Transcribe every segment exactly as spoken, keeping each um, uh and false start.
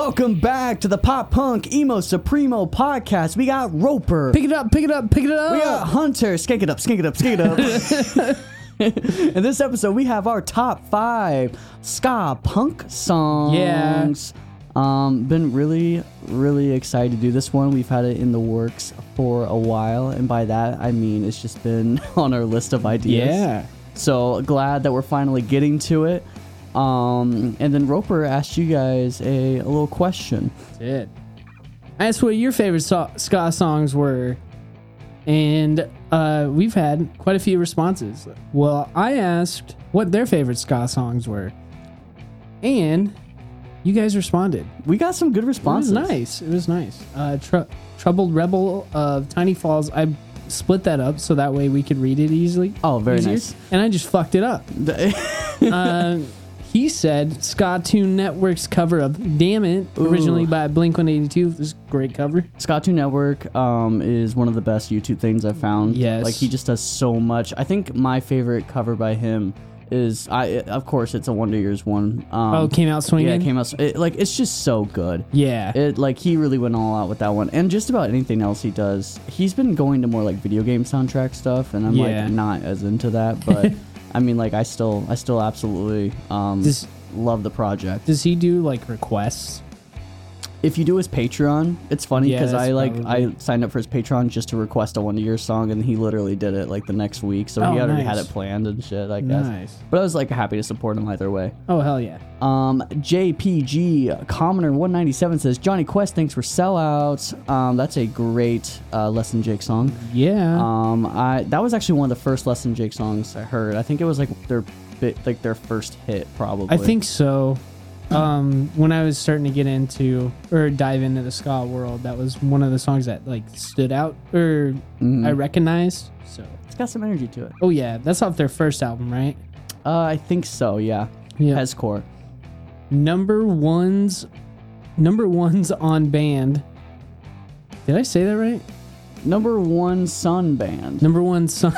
Welcome back to the Pop Punk Emo Supremo podcast. We got Roper. Pick it up, pick it up, pick it up. We got Hunter. Skank it up, skank it up, skank it up. In this episode, we have our top five ska punk songs. Yeah. Um, been really, really excited to do this one. We've had it in the works for a while, and by that I mean it's just been on our list of ideas. Yeah. So glad that we're finally getting to it. Um, and then Roper asked you guys a, a little question. Did. I asked what your favorite so- ska songs were, and uh, we've had quite a few responses. Well, I asked what their favorite ska songs were, and you guys responded. We got some good responses. It was nice. It was nice. Uh, tr- Troubled Rebel of Tiny Falls. I split that up so that way we could read it easily. Oh, very easier. nice. And I just fucked it up. uh, he said Ska Tune Network's cover of Damn It, Ooh. originally by Blink one eighty-two. This is a great cover. Ska Tune Network um, is one of the best YouTube things I've found. Yes. Like, he just does so much. I think my favorite cover by him is, I of course, it's a Wonder Years one. Um, Oh, Came Out Swinging? Yeah, it came out. It, like, it's just so good. Yeah. It like he really went all out with that one, and just about anything else he does. He's been going to more like video game soundtrack stuff, and I'm Yeah. like not as into that. But I mean, like I still, I still absolutely um, Does- love the project. Does he do like requests? If you do his Patreon, it's funny Yeah, because that's I like probably- I signed up for his Patreon just to request a Wonder Years song, and he literally did it like the next week, so Oh, he already had nice. it planned and shit. I guess. Nice. But I was like happy to support him either way. Oh, hell yeah. Um, J P G Commoner one ninety-seven says Johnny Quest, thanks for sellouts. Um, that's a great uh, Less Than Jake song. Yeah. Um, I that was actually one of the first Less Than Jake songs I heard. I think it was like their bit like their first hit probably. I think so. Um, when I was starting to get into or dive into the ska world, that was one of the songs that like stood out or Mhm. I recognized. So, it's got some energy to it. oh yeah, that's off their first album, right? Uh, I think so. Yeah. Yeah. Hezcore. Number ones, number ones on band. Did I say that right? Number one Sun Band. Number one son.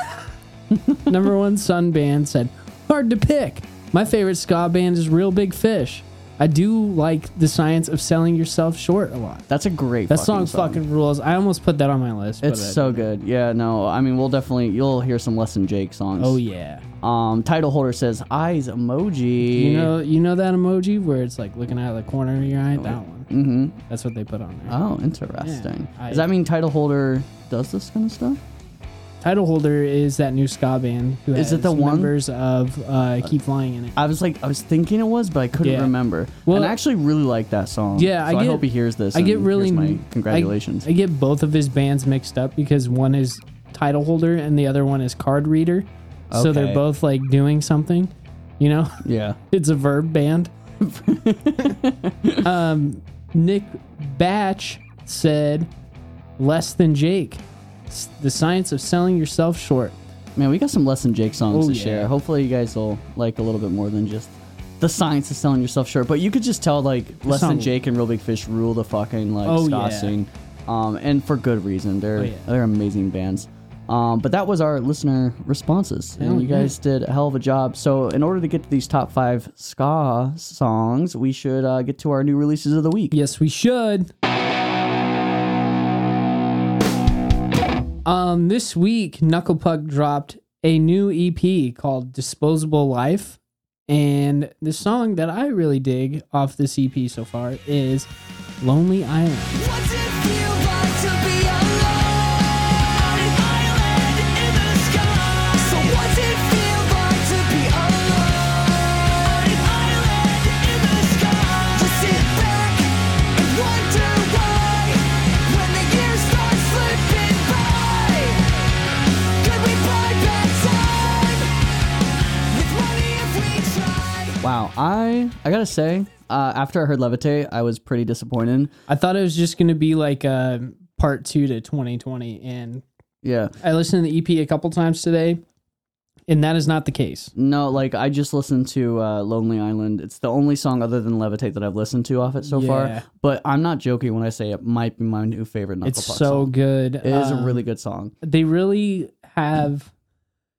number one Sun Band said, "Hard to pick. My favorite ska band is Real Big Fish. I do like the science of selling yourself short a lot. That's a great. That fucking song, song fucking rules. I almost put that on my list. It's but I so didn't. good. Yeah. No. I mean, we'll definitely you'll hear some Less Than Jake songs. Oh yeah. Um, title holder says eyes emoji. You know, you know that emoji where it's like looking out of the corner of your eye. That one. Mm-hmm. That's what they put on there. Oh, interesting. Yeah, I- Does that mean title holder does this kind of stuff? Title holder is that new ska band who Is has it the one- members of uh, Keep Flying in it. I was like, I was thinking it was, but I couldn't Yeah. remember. Well- and I actually really like that song. Yeah, so I I, get- hope he hears this. I get and really here's my I- congratulations. I, get both of his bands mixed up because one is title holder and the other one is card reader. So they're Okay. both like doing something, you know? yeah. It's a verb band. um, Nick Batch said, "Less Than Jake. S- The science of selling yourself short." Man, we got some Less Than Jake songs Oh, to yeah. share. Hopefully, you guys will like a little bit more than just the science of selling yourself short. But you could just tell like Less song- Than Jake and Real Big Fish rule the fucking like Oh, ska yeah. scene, um, and for good reason. They're Oh, yeah. they're amazing bands. Um, but that was our listener responses, Hell and you yeah. guys did a hell of a job. So, in order to get to these top five ska songs, we should uh, get to our new releases of the week. Yes, we should. Um, this week, Knuckle Puck dropped a new E P called Disposable Life. And the song that I really dig off this E P so far is Lonely Island. What's it feel like to be alone on an island in the sky? So what's it feel like to be alone on an island in the sky? Just sit back and wonder why when the years start slipping by. Could we buy back time with money if we try? Wow, I I gotta say, uh, after I heard Levitate, I was pretty disappointed. I thought it was just going to be like a part two to twenty twenty. And Yeah. I listened to the E P a couple times today, and that is not the case. No, like I just listened to uh, Lonely Island. It's the only song other than Levitate that I've listened to off it so Yeah. far. But I'm not joking when I say it might be my new favorite Knuckle It's Puck so song. good. It is a Um, really good song. They really have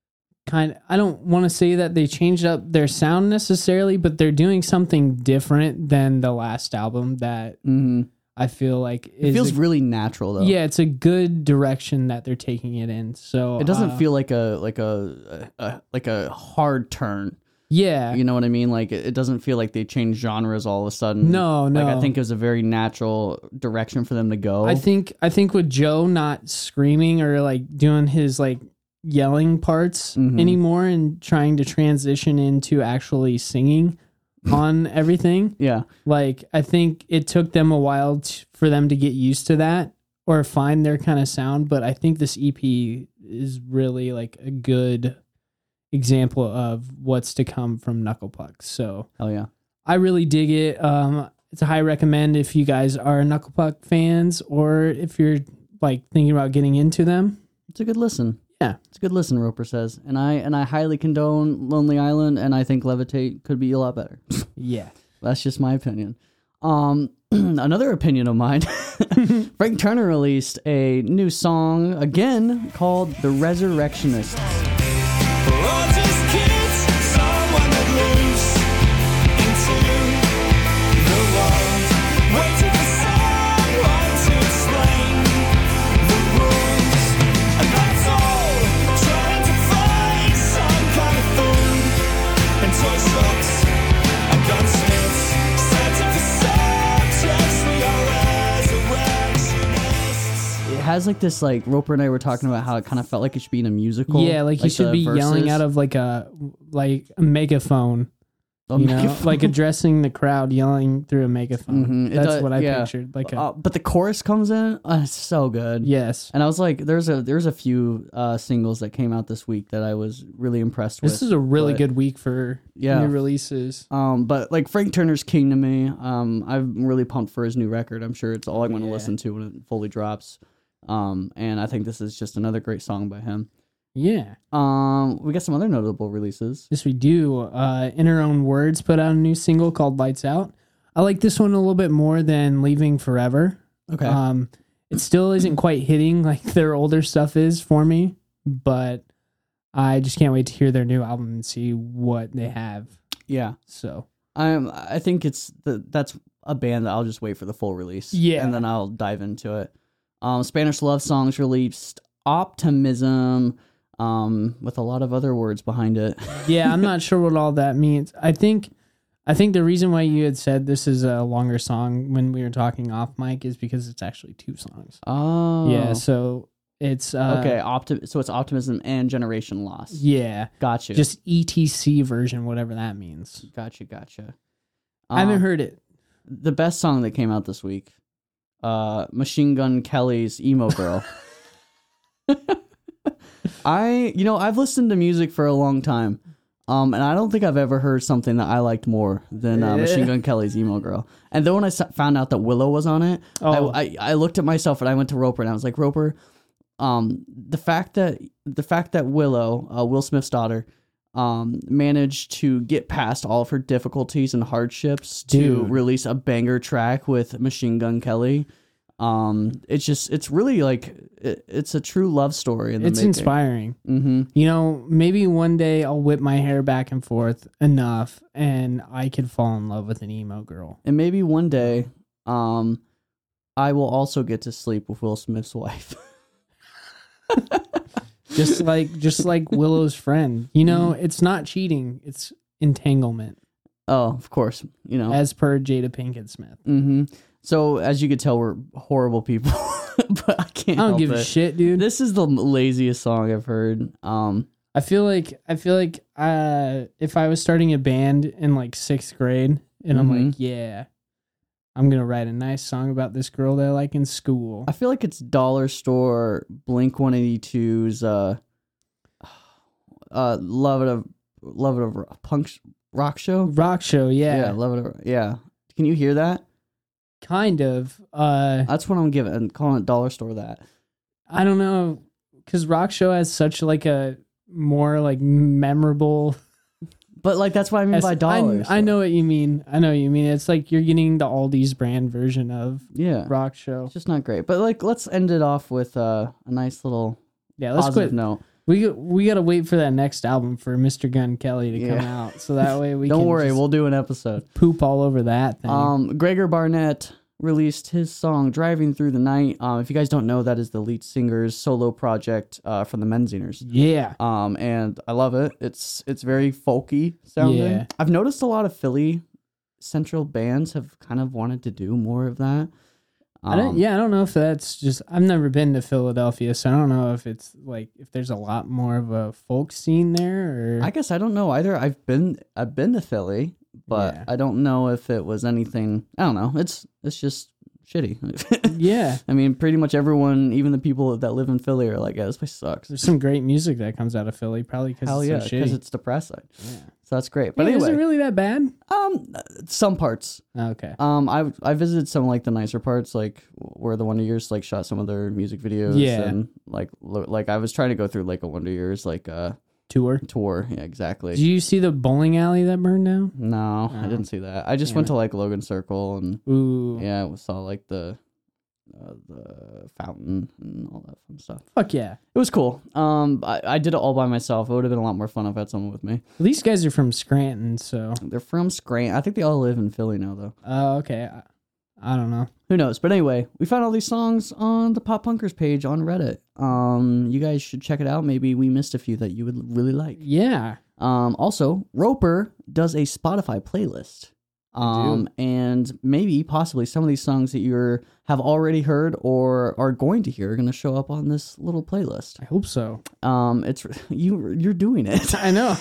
kind of, I don't want to say that they changed up their sound necessarily, but they're doing something different than the last album that Mm-hmm. I feel like It is feels a- really natural though. yeah, it's a good direction that they're taking it in. So It doesn't uh, feel like a like a, a, a like a hard turn. yeah, You know what I mean? Like it, it doesn't feel like they changed genres all of a sudden. No, no. Like I think it was a very natural direction for them to go. I think I think with Joe not screaming or like doing his like yelling parts Mhm. anymore and trying to transition into actually singing on everything, Yeah. like I think it took them a while t- for them to get used to that or find their kind of sound. But I think this E P is really like a good example of what's to come from Knuckle Puck. So Hell yeah. I really dig it. Um, it's a high recommend if you guys are Knuckle Puck fans or if you're like thinking about getting into them. It's a good listen. Yeah. It's a good listen, Roper says. And I and I highly condone Lonely Island, and I think Levitate could be a lot better. Yeah. That's just my opinion. Um, another opinion of mine. Frank Turner released a new song again called "The Resurrectionists." We're all just kids, someone that lives into the world. Waiting for someone to explain the rules. And that's all, trying to find some kind of food. And toy shops and gunsmiths, searching for subjects. We are resurrectionists. It has like this, like Roper and I were talking about how it kind of felt like it should be in a musical. Yeah, like, you should the be yelling verses. out of like a like a megaphone, A you know, megaphone. like addressing the crowd, yelling through a megaphone. Mhm, it That's does- what I yeah. pictured. Like a Uh, but the chorus comes in, uh, it's so good. yes. And I was like, there's a there's a few uh, singles that came out this week that I was really impressed with. This is a really but- good week for Yeah. new releases. Um, but like Frank Turner's king to me. Um, I'm really pumped for his new record. I'm sure it's all I'm going to Yeah. listen to when it fully drops. Um, and I think this is just another great song by him. Yeah. Um, we got some other notable releases. Yes, we do. Uh, In Her Own Words put out a new single called Lights Out. I like this one a little bit more than Leaving Forever. Okay. Um, it still isn't quite hitting like their older stuff is for me, but I just can't wait to hear their new album and see what they have. yeah. So I'm. I think it's the that's a band that I'll just wait for the full release. Yeah. And then I'll dive into it. Um, Spanish Love Songs released Optimism. Um, with a lot of other words behind it. yeah, I'm not sure what all that means. I think, I think the reason why you had said this is a longer song when we were talking off mic is because it's actually two songs. Oh. Yeah, so it's uh, Okay. Opti- So it's Optimism and Generation Loss. Yeah, Gotcha. just E T C version, whatever that means. Gotcha. Gotcha. I haven't Um, heard it. the best song that came out this week. Uh, Machine Gun Kelly's "Emo Girl." I, you know, I've listened to music for a long time, um, and I don't think I've ever heard something that I liked more than uh, Machine Gun Kelly's "Emo Girl." And then when I s- found out that Willow was on it, Oh. I, I I looked at myself and I went to Roper and I was like, Roper, um, the fact that the fact that Willow, uh, Will Smith's daughter, um, managed to get past all of her difficulties and hardships to Dude. release a banger track with Machine Gun Kelly. Um, it's just, it's really like, it, it's a true love story. In the It's making. inspiring. Mm-hmm. You know, maybe one day I'll whip my hair back and forth enough and I could fall in love with an emo girl. And maybe one day, um, I will also get to sleep with Will Smith's wife. Just like just like Willow's friend. You know, it's not cheating, it's entanglement, Oh, of course, you know. as per Jada Pinkett Smith. Mm-hmm. So as you could tell, we're horrible people, but I can't. I don't help give it. a shit, dude. This is the laziest song I've heard. Um, I feel like I feel like uh if I was starting a band in like sixth grade and I'm Mhm. like, yeah, I'm gonna write a nice song about this girl that I like in school. I feel like it's Dollar Store, Blink one eighty-two's, uh, uh, Love It of Love It of Punk Rock Show. Rock show, yeah, Yeah, Love It. Of, yeah. Can you hear that? kind of. Uh, That's what I'm giving. I'm calling it Dollar Store. That. I don't know, because rock show has such like a more like memorable. But like that's what I mean as- by I, dollars. I know what you mean. I know what you mean. It's like you're getting the Aldi's brand version of Yeah. rock show. It's just not great. But like, let's end it off with uh, a nice little Yeah, let's positive quit. note. We we gotta wait for that next album for Mister Gun Kelly to come Yeah. out, so that way we Don't can worry, just we'll do an episode. poop all over that thing. Um, Gregor Barnett released his song "Driving Through the Night." Um, if you guys don't know, that is the lead singer's solo project uh, from the Menzingers. yeah, Um, and I love it. It's it's very folky sounding. Yeah. I've noticed a lot of Philly central bands have kind of wanted to do more of that. I don't. Um, Yeah, I don't know if that's just. I've never been to Philadelphia, so I don't know if it's like if there's a lot more of a folk scene there. Or I guess I don't know either. I've been I've been to Philly, but Yeah. I don't know if it was anything. I don't know. It's it's just shitty. yeah, I mean, pretty much everyone, even the people that live in Philly, are like, "Yeah, this place sucks." there's some great music that comes out of Philly, probably because Hell it's yeah, so because shitty. it's depressing. Yeah. So that's great. But Yeah, is anyway, it really that bad? um, some parts. Okay. Um, I I visited some like the nicer parts, like where the Wonder Years like shot some of their music videos. Yeah. and like lo- like I was trying to go through like a Wonder Years like uh Tour. tour. Yeah, exactly. Did you see the bowling alley that burned down? no, I Oh. didn't see that. I just Damn went it. to like Logan Circle and Ooh. yeah, we saw like the uh, the fountain and all that fun stuff. Fuck yeah. It was cool. Um, I, I did it all by myself. It would have been a lot more fun if I had someone with me. These guys are from Scranton, so. They're from Scranton. I think they all live in Philly now, though. Oh, okay. I, I don't know. Who knows? But anyway, we found all these songs on the Pop Punkers page on Reddit. Um, you guys should check it out. Maybe we missed a few that you would really like. Yeah. Um, also, Roper does a Spotify playlist. Um, and maybe possibly some of these songs that you're have already heard or are going to hear are going to show up on this little playlist. I hope so. Um, it's you you're doing it. I know.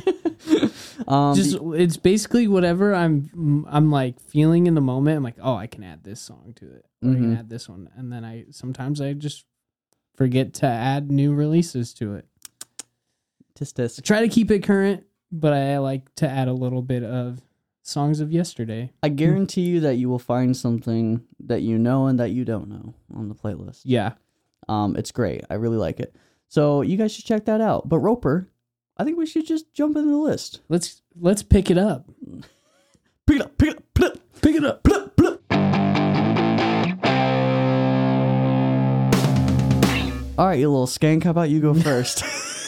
um, Just it's basically whatever I'm I'm like feeling in the moment. I'm like, oh, I can add this song to it. Or I can Mhm. add this one. And then I sometimes I just forget to add new releases to it. tisk tisk. I try to keep it current, but I like to add a little bit of songs of yesterday. I guarantee you that you will find something that you know and that you don't know on the playlist. Yeah. Um, it's great. I really like it. So you guys should check that out. But Roper, I think we should just jump into the list. Let's let's pick it up. Pick it up, pick it up, pick it up, pick it up, pick it up, pick it up. All right, you little skank. How about you go first?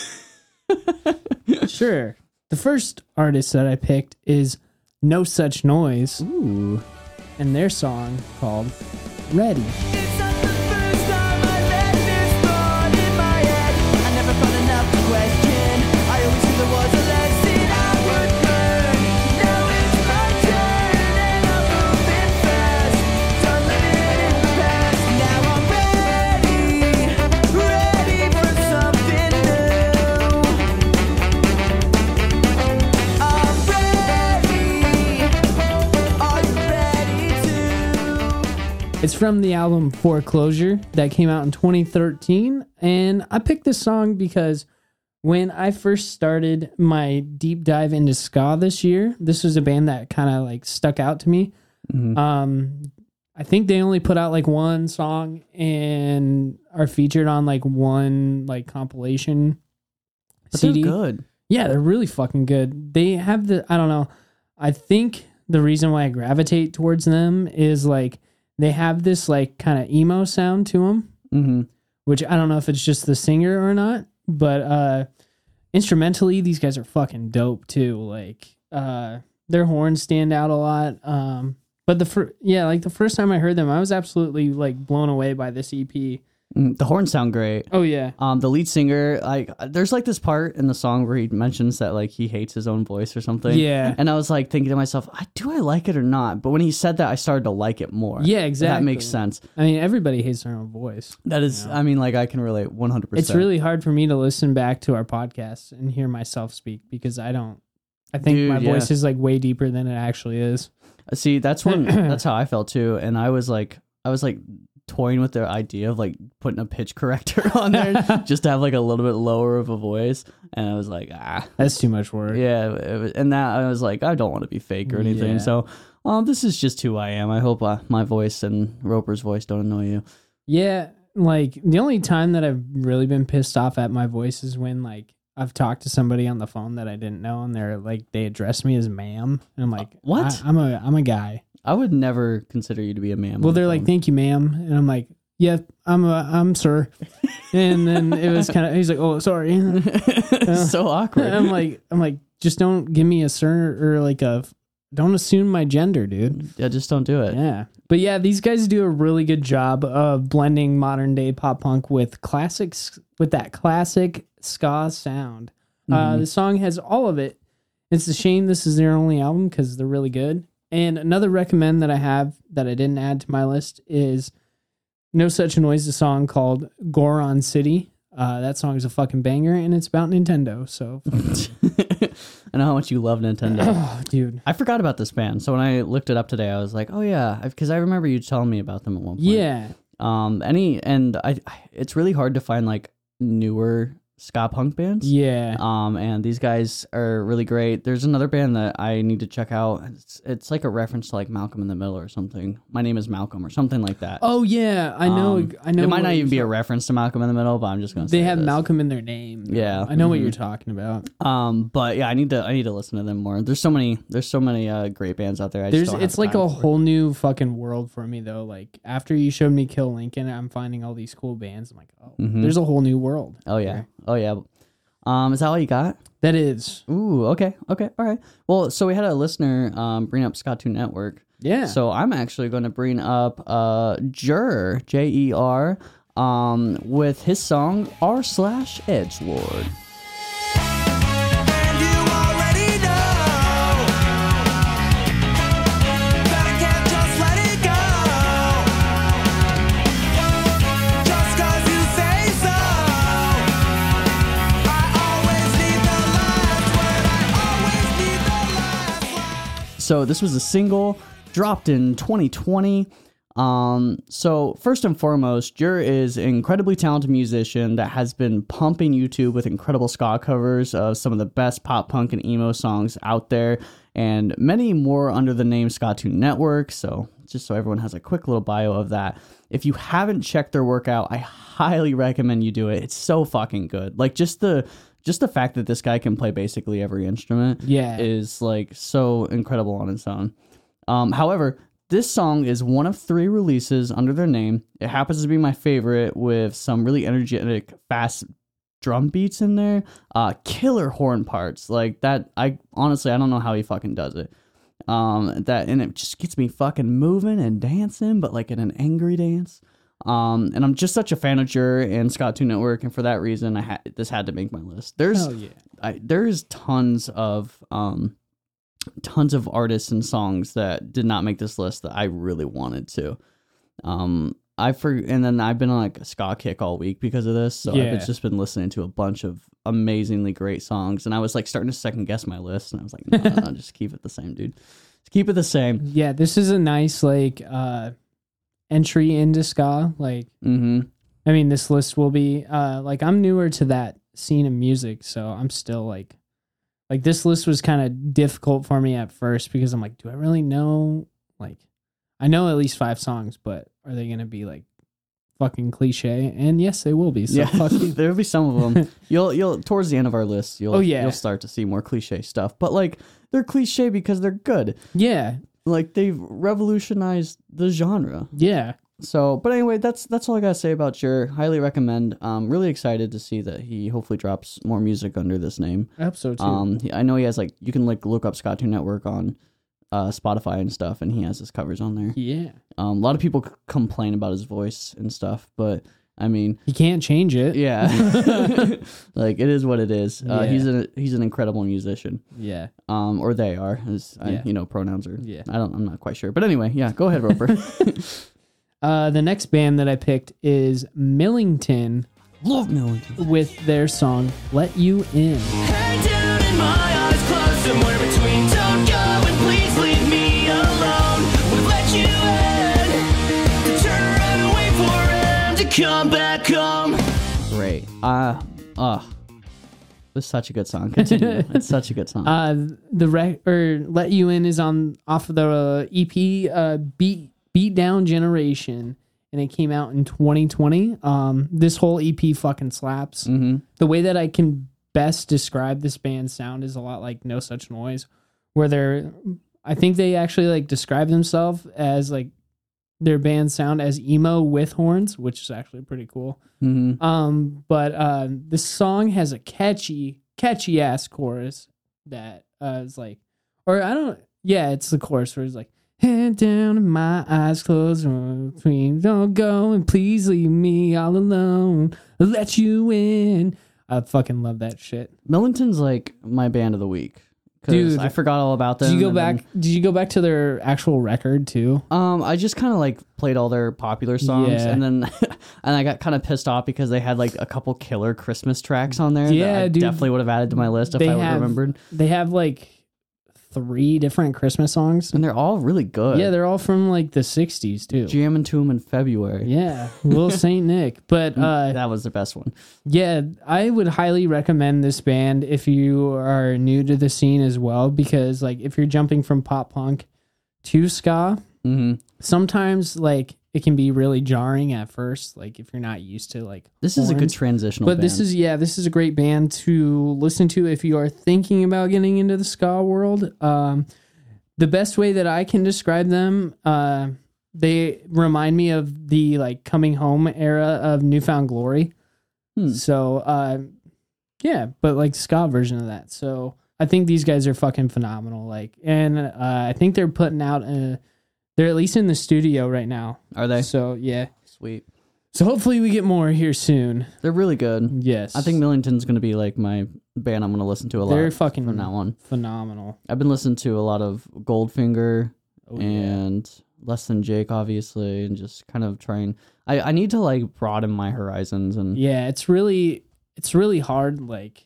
Sure. The first artist that I picked is No Such Noise Ooh. and their song called Ready. It's not the first time I've had this thought in my head. I never thought enough to question. I always knew there was a lesson I would learn. Now it's my turn and I'm moving fast. Done living in the past. Now I'm ready, ready for something new. I'm ready. Are you ready to? It's from the album Foreclosure that came out in twenty thirteen. And I picked this song because when I first started my deep dive into ska this year, this was a band that kind of like stuck out to me. Mhm. Um, I think they only put out like one song and are featured on like one like compilation But C D. they're good. Yeah, they're really fucking good. They have the, I don't know. I think the reason why I gravitate towards them is like they have this like kind of emo sound to them, Mm-hmm. which I don't know if it's just the singer or not, but uh instrumentally these guys are fucking dope too. Like uh their horns stand out a lot. Um but the fir- yeah, like the first time I heard them, I was absolutely like blown away by this E P. Mm, the horns sound great. Oh yeah. Um, the lead singer, like, there's like this part in the song where he mentions that like he hates his own voice or something. Yeah. And I was like thinking to myself, I do I like it or not? But when he said that, I started to like it more. Yeah, If exactly. That makes sense. I mean, everybody hates their own voice. That is, Yeah. I mean, like I can relate one hundred percent. It's really hard for me to listen back to our podcast and hear myself speak because I don't. I think Dude, my yeah. voice is like way deeper than it actually is. See, that's when that's how I felt too, and I was like, I was like toying with the idea of like putting a pitch corrector on there just to have like a little bit lower of a voice, and I was like, ah, That's too much work. yeah, it was, and that I was like, I don't want to be fake or anything, Yeah. so um, this is just who I am. I hope uh, my voice and Roper's voice don't annoy you. Yeah, like the only time that I've really been pissed off at my voice is when like I've talked to somebody on the phone that I didn't know and they're like they address me as ma'am and I'm like, what? I, I'm a I'm a guy. I would never consider you to be a man. Well, on the they're like, phone. thank you, ma'am, and I'm like, yeah, I'm a, I'm sir. And then it was kind of, he's like, oh, sorry. So awkward. I'm like, I'm like, just don't give me a sir or like a, don't assume my gender, dude. Yeah, just don't do it. Yeah. But yeah, these guys do a really good job of blending modern day pop punk with classics, with that classic ska sound. Uh, the song has all of it. It's a shame this is their only album because they're really good. And another recommend that I have that I didn't add to my list is No Such Noise, a song called Goron City. Uh, that song is a fucking banger, and it's about Nintendo. So, I know how much you love Nintendo. oh, dude. I forgot about this band, so when I looked it up today, I was like, "Oh yeah," because I remember you telling me about them at one point. Yeah. Um. Any and I, it's really hard to find like newer ska punk bands. Yeah. Um, and these guys are really great. There's another band that I need to check out. It's, it's like a reference to like Malcolm in the Middle or something. My Name is Malcolm or something like that. Oh yeah, I know. Um, I know. It might what not even you're be a talking- reference to Malcolm in the Middle, but I'm just gonna say They have this. Malcolm in their name. Yeah. I know what Mhm. you're talking about. Um, but yeah, I need to I need to listen to them more. There's so many there's so many uh, great bands out there. I There's just don't it's have like time a for. whole new fucking world for me though. Like after you showed me Kill Lincoln, I'm finding all these cool bands. I'm like, oh, Mhm. there's a whole new world. Oh yeah, there. oh yeah. Um, is that all you got? That is. Ooh, okay, okay, all right. Well, so we had a listener um bring up Ska two Network. Yeah. So I'm actually going to bring up uh Jer J E R um with his song R slash Edgelord. And you already know that I can't just let it go. Just 'cause you say so. I always need the last word. I always need the last word. So this was a single dropped in twenty twenty. Um, so first and foremost, Jer is an incredibly talented musician that has been pumping YouTube with incredible ska covers of some of the best pop punk and emo songs out there, and many more under the name Ska two Network. So just so everyone has a quick little bio of that. If you haven't checked their work out, I highly recommend you do it. It's so fucking good. Like just the just the fact that this guy can play basically every instrument Yeah. is like so incredible on its own. Um, however, this song is one of three releases under their name. It happens to be my favorite with some really energetic, fast drum beats in there. Uh, killer horn parts like that. I honestly, I don't know how he fucking does it. Um, that and it just gets me fucking moving and dancing, but like in an angry dance. Um, and I'm just such a fan of Jer and Ska two Network, and for that reason, I had this had to make my list. There's, Hell yeah. I, there's tons of um. tons of artists and songs that did not make this list that I really wanted to. Um, I for and then I've been on like a ska kick all week because of this, so Yeah. I've just been listening to a bunch of amazingly great songs, and I was like starting to second guess my list, and I was like, no, no, no, just keep it the same, dude. Just keep it the same. Yeah, this is a nice like uh entry into ska. Like Mm-hmm. I mean, this list will be uh like I'm newer to that scene of music, so I'm still like like this list was kind of difficult for me at first because I'm like, do I really know like I know at least five songs, but are they gonna be like fucking cliche? And yes, they will be. So Yeah, fuck you. there'll be some of them. You'll you'll towards the end of our list, you'll Oh, yeah. you'll start to see more cliche stuff, but like they're cliche because they're good. Yeah, Like they've revolutionized the genre. yeah. So, but anyway, that's that's all I gotta say about Jer. Highly recommend. Um, really excited to see that he hopefully drops more music under this name. I hope so too. Um, he- I know he has like you can like look up Ska two Network on uh Spotify and stuff, and he has his covers on there. yeah, Um, a lot of people c- complain about his voice and stuff, but I mean, you can't change it. yeah, like it is what it is. Uh, Yeah. He's a he's an incredible musician. Yeah. Um, or they are. As I, Yeah. you know, pronouns are. Yeah. I don't. I'm not quite sure, but anyway, yeah. Go ahead, Roper. Uh, the next band that I picked is Millington Love Millington. with their song "Let You In." Head down and my eyes closed, somewhere between. Don't go and please leave me alone. We'll let you in to turn around and wait for him to come back home. Great. Uh, uh, it's such a good song. Continue. It's such a good song. Uh, the rec- or "Let You In" is on off of the uh, E P uh, "Beat Beat Down Generation," and it came out in twenty twenty. Um, this whole E P fucking slaps. mm-hmm. The way that I can best describe this band's sound is a lot like No Such Noise, where they're, I think they actually like describe themselves as like their band sound as emo with horns, which is actually pretty cool. Mm-hmm. Um, but uh, this song has a catchy, catchy ass chorus that uh, is like, or I don't, yeah, it's the chorus where it's like, head down and my eyes closed, between don't go and please leave me all alone. I'll let you in. I fucking love that shit. Millington's like my band of the week. 'Cause Dude, I forgot all about them. Did you go and back? then- Did you go back to their actual record too? Um, I just kind of like played all their popular songs, Yeah. and then and I got kind of pissed off because they had like a couple killer Christmas tracks on there. Yeah, that I dude. definitely would have added to my list if They I would have have- remembered. They have like three different Christmas songs. And they're all really good. Yeah, they're all from like the sixties too. jamming to them in February. Yeah, Little Saint Nick. But uh, that was the best one. yeah, I would highly recommend this band if you are new to the scene as well, because like if you're jumping from pop punk to ska, Mm-hmm. sometimes like it can be really jarring at first, like if you're not used to like This is a good horns. transitional. But band. this is yeah, this is a great band to listen to if you are thinking about getting into the ska world. Um, the best way that I can describe them, uh, they remind me of the like Coming Home era of Newfound Glory. Hmm. So uh, yeah, but like ska version of that. So I think these guys are fucking phenomenal. Like, and uh, I think they're putting out a. They're at least in the studio right now. Are they? So yeah. Sweet. So hopefully we get more here soon. They're really good. Yes. I think Millington's going to be like my band I'm going to listen to a lot They're fucking from now on. phenomenal. I've been listening to a lot of Goldfinger Oh, yeah. and Less Than Jake, obviously, and just kind of trying. I, I need to like broaden my horizons and Yeah, it's really it's really hard like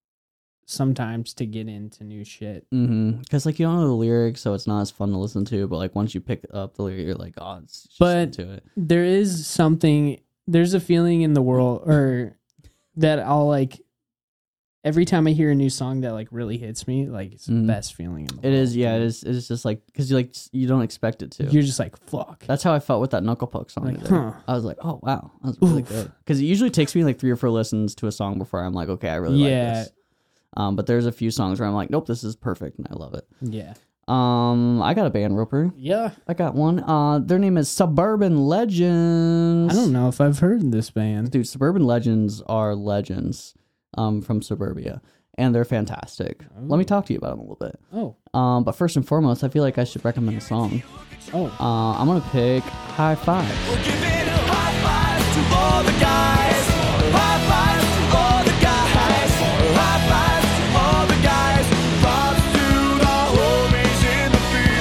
sometimes to get into new shit. because like you don't know the lyrics, so it's not as fun to listen to. But like once you pick up the lyric, you're like, oh, it's just But- into it. There is something there's a feeling in the world or that I'll like every time I hear a new song that like really hits me, like it's Mhm. the best feeling in the world. It is, yeah, it dude. is. It's just like because you like you don't expect it to. You're just like fuck. That's how I felt with that Knuckle Puck song. Like, today. huh. I was like, oh wow, that was really Oof. good. Because it usually takes me like three or four listens to a song before I'm like, okay, I really Yeah. like this. Um, but there's a few songs where I'm like, nope, this is perfect, and I love it. Yeah. Um, I got a band, Roper. Yeah. I got one. Uh, their name is Suburban Legends. I don't know if I've heard this band. Dude, Suburban Legends are legends. Um, from Suburbia, and they're fantastic. Let me talk to you about them a little bit. Oh. Um, but first and foremost, I feel like I should recommend a song. Oh. Uh, I'm gonna pick High Five. We're giving a high five to all the guys. High five to all the guys. High five to all the guys. Props to the homies in the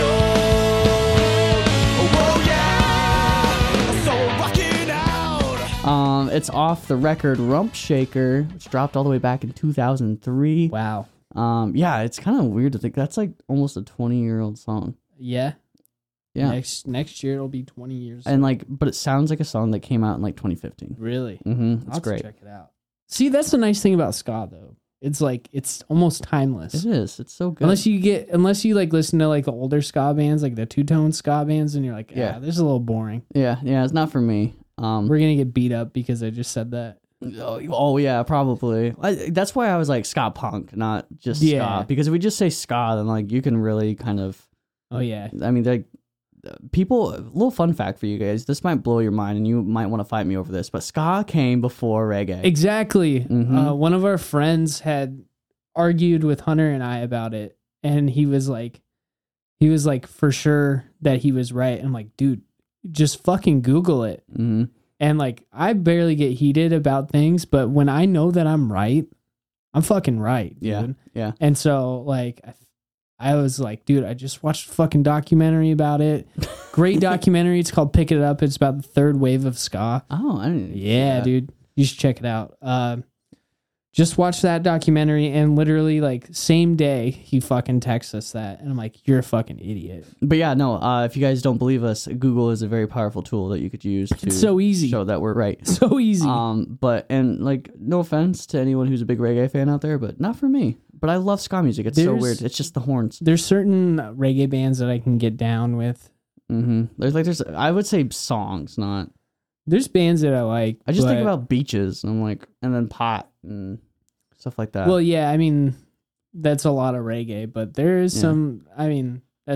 field. Oh yeah, so rocking out. Um, it's off the record Rump Shaker, which dropped all the way back in two thousand three. Wow. Um, yeah, it's kind of weird to think that's like almost a twenty year old song. Yeah. Yeah, Next next year it'll be twenty years. and like, but it sounds like a song that came out in like twenty fifteen. Really? Mm-hmm. I'll It's have to great. check it out. See, that's the nice thing about ska though. It's like it's almost timeless. It is. It's so good. Unless you get unless you like listen to like the older ska bands, like the two tone ska bands, and you're like, Yeah. yeah, this is a little boring. yeah, yeah, it's not for me. Um, We're gonna get beat up because I just said that. oh, oh, yeah, probably. I, that's why I was like ska punk, not just Yeah. ska. Because if we just say ska, then like you can really kind of. Oh yeah. I mean, like people. A little fun fact for you guys. This might blow your mind, and you might want to fight me over this. But ska came before reggae. Exactly. Mhm. Uh, one of our friends had argued with Hunter and I about it, and he was like, he was like for sure that he was right. I'm like, dude, just fucking Google it. hmm And like, I barely get heated about things, but when I know that I'm right, I'm fucking right. Dude. Yeah, yeah. And so like, I, I was like, dude, I just watched a fucking documentary about it. Great documentary. It's called Pick It Up. It's about the third wave of ska. Oh, I didn't. see Yeah, that. dude, you should check it out. Um, just watch that documentary, and literally like same day he fucking texts us that, and I'm like, you're a fucking idiot. But yeah, no. Uh, if you guys don't believe us, Google is a very powerful tool that you could use to It's so easy. show that we're right. So easy. Um, but and like, no offense to anyone who's a big reggae fan out there, but not for me. But I love ska music. It's so There's- weird. It's just the horns. There's certain reggae bands that I can get down with. Mm-hmm. There's like there's I would say songs, not. There's bands that I like. I just think but- about beaches, and I'm like, and then pot and stuff like that. Well, yeah, I mean, that's a lot of reggae, but there is Yeah. some. I mean, that's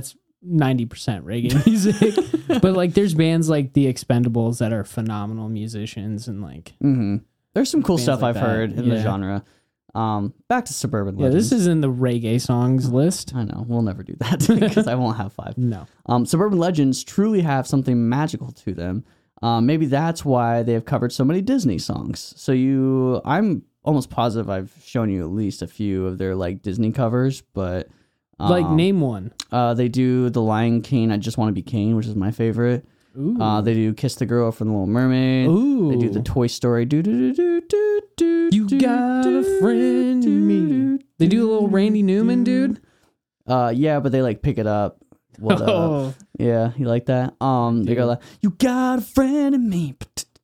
ninety percent reggae music. But like there's bands like The Expendables that are phenomenal musicians and like Mm-hmm. There's some cool Bands stuff like I've that, heard in the yeah. genre. Um, back to Suburban yeah, Legends. this is in the reggae songs list. I know we'll never do that because I won't have five. No. Um, Suburban Legends truly have something magical to them. Um, maybe that's why they have covered so many Disney songs. So you, I'm almost positive I've shown you at least a few of their like Disney covers, but um, Like name one. uh, they do The Lion King, I Just Want to Be King, which is my favorite. Ooh. Uh, they do Kiss the Girl from The Little Mermaid. Ooh. They do the Toy Story. Do do do do do do. You do, got do, a friend do, in me. They do a little Randy Newman, dude. Uh, yeah, but they like pick it up. What up? Oh, Yeah, you like that? Um, they go like, "You got a friend in me.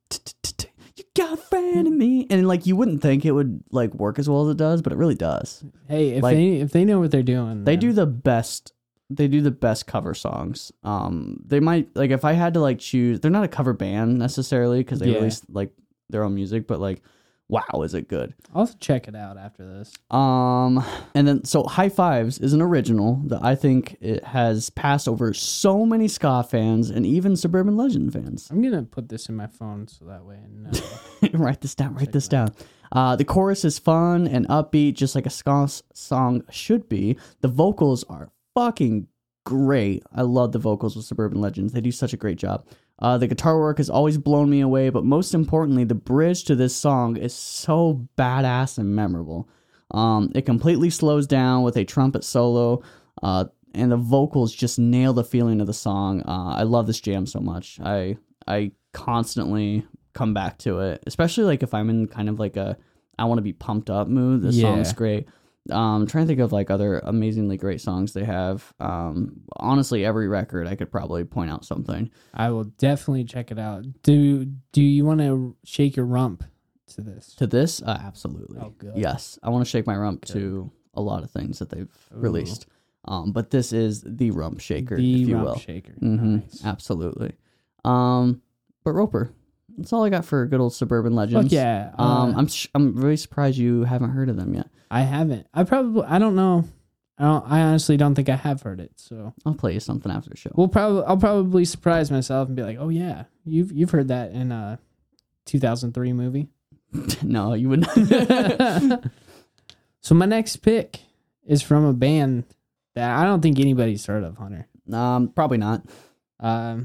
You got a friend in me," and like you wouldn't think it would like work as well as it does, but it really does. hey, if Like- they if they know what they're doing, They then- do the best. They do the best cover songs. Um, they might like if I had to like choose. They're not a cover band necessarily because they Yeah. release like their own music, but like, wow, is it good? I'll check it out after this. Um, and then so High Fives is an original that I think it has passed over so many ska fans and even Suburban Legend fans. I'm gonna put this in my phone so that way I know. Write this down. Write this down. Uh, the chorus is fun and upbeat, just like a ska s- song should be. The vocals are fucking great. I love the vocals with Suburban Legends. They do such a great job. Uh, the guitar work has always blown me away, but most importantly, the bridge to this song is so badass and memorable. Um, it completely slows down with a trumpet solo, uh, and the vocals just nail the feeling of the song. Uh, I love this jam so much. I I constantly come back to it, especially like if I'm in kind of like a I want to be pumped up mood. This Yeah. song's great. Um, trying to think of like other amazingly great songs they have. Um, honestly, every record I could probably point out something. I will definitely check it out. Do Do you want to shake your rump to this? To this, uh, absolutely. Oh, good. Yes, I want to shake my rump to a lot of things that they've released. Um, but this is the rump shaker, The if you rump will. shaker. hmm Nice. Absolutely. Um, but Roper, that's all I got for good old Suburban Legends. Fuck yeah. Uh, Um, I'm sh- I'm really surprised you haven't heard of them yet. I haven't. I probably. I don't know. I don't. I honestly don't think I have heard it. So I'll play you something after the show. we'll probably. I'll probably surprise myself and be like, "Oh yeah, you've you've heard that in a two thousand three movie." No, you wouldn't. So my next pick is from a band that I don't think anybody's heard of, Hunter. um, probably not. Um,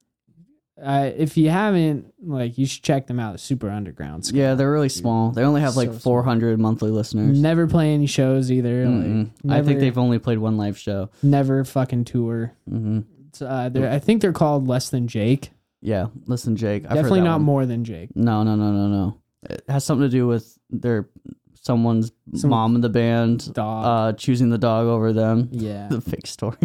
uh, if you haven't, like, you should check them out. Super Underground. Ska. Yeah, they're really small. They only have like So small. four hundred monthly listeners. Never play any shows either. Mm-mm. Like, I think never- they've only played one live show. never fucking tour. hmm It's, uh, they're, I think they're called Less Than Jake. Yeah, listen, Jake. I've heard Definitely that not one. more than Jake. No, no, no, no, no. It has something to do with their someone's Some mom in the band dog. uh, choosing the dog over them. Yeah. The fake story.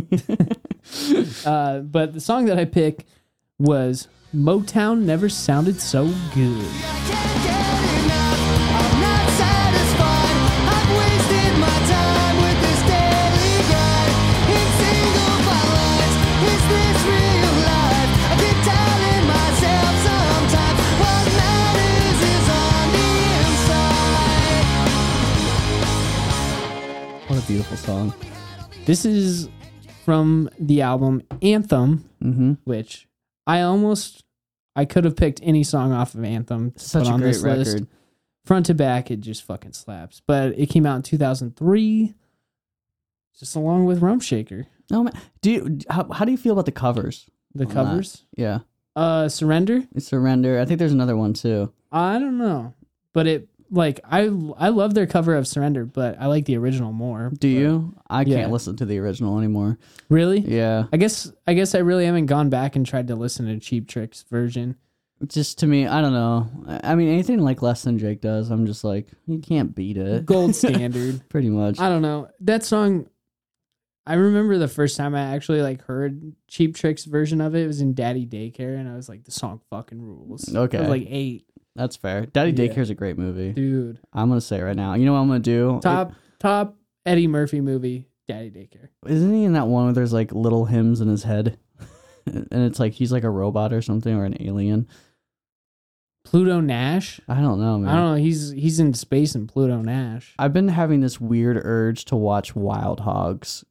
Uh, but the song that I picked was Motown Never Sounded So Good. I can't get enough. I'm not satisfied. I've wasted my time with this daily grind. In single file lines, is this real life? I keep telling myself sometimes what matters is on the inside. What a beautiful song. This is from the album Anthem, Mm-hmm. which I almost I could have picked any song off of Anthem to Such put a on great this list. record. Front to back, it just fucking slaps. But it came out in two thousand three, just along with Rump Shaker. No man, do you, how, how do you feel about the covers? The on that? covers, Yeah, uh, Surrender. Surrender. I think there's another one too. I don't know, but it like I I love their cover of Surrender, but I like the original more. Do but- you? I yeah. can't listen to the original anymore. really? Yeah, I guess I guess I really haven't gone back and tried to listen to Cheap Trick's version. just to me, I don't know. I I mean, anything like Less Than Jake does, I'm just like, you can't beat it. Gold standard. Pretty much. I don't know. That song I remember the first time I actually like heard Cheap Trick's version of it, it was in Daddy Daycare, and I was like, the song fucking rules. Okay. I was like eight. That's fair. Daddy Yeah. Daycare's a great movie. Dude. I'm gonna say it right now. You know what I'm gonna do? Top top Eddie Murphy movie, Daddy Daycare. Isn't he in that one where there's like little hymns in his head, and it's like he's like a robot or something or an alien? Pluto Nash? I don't know, man. I don't know. He's he's in space in Pluto Nash. I've been having this weird urge to watch Wild Hogs.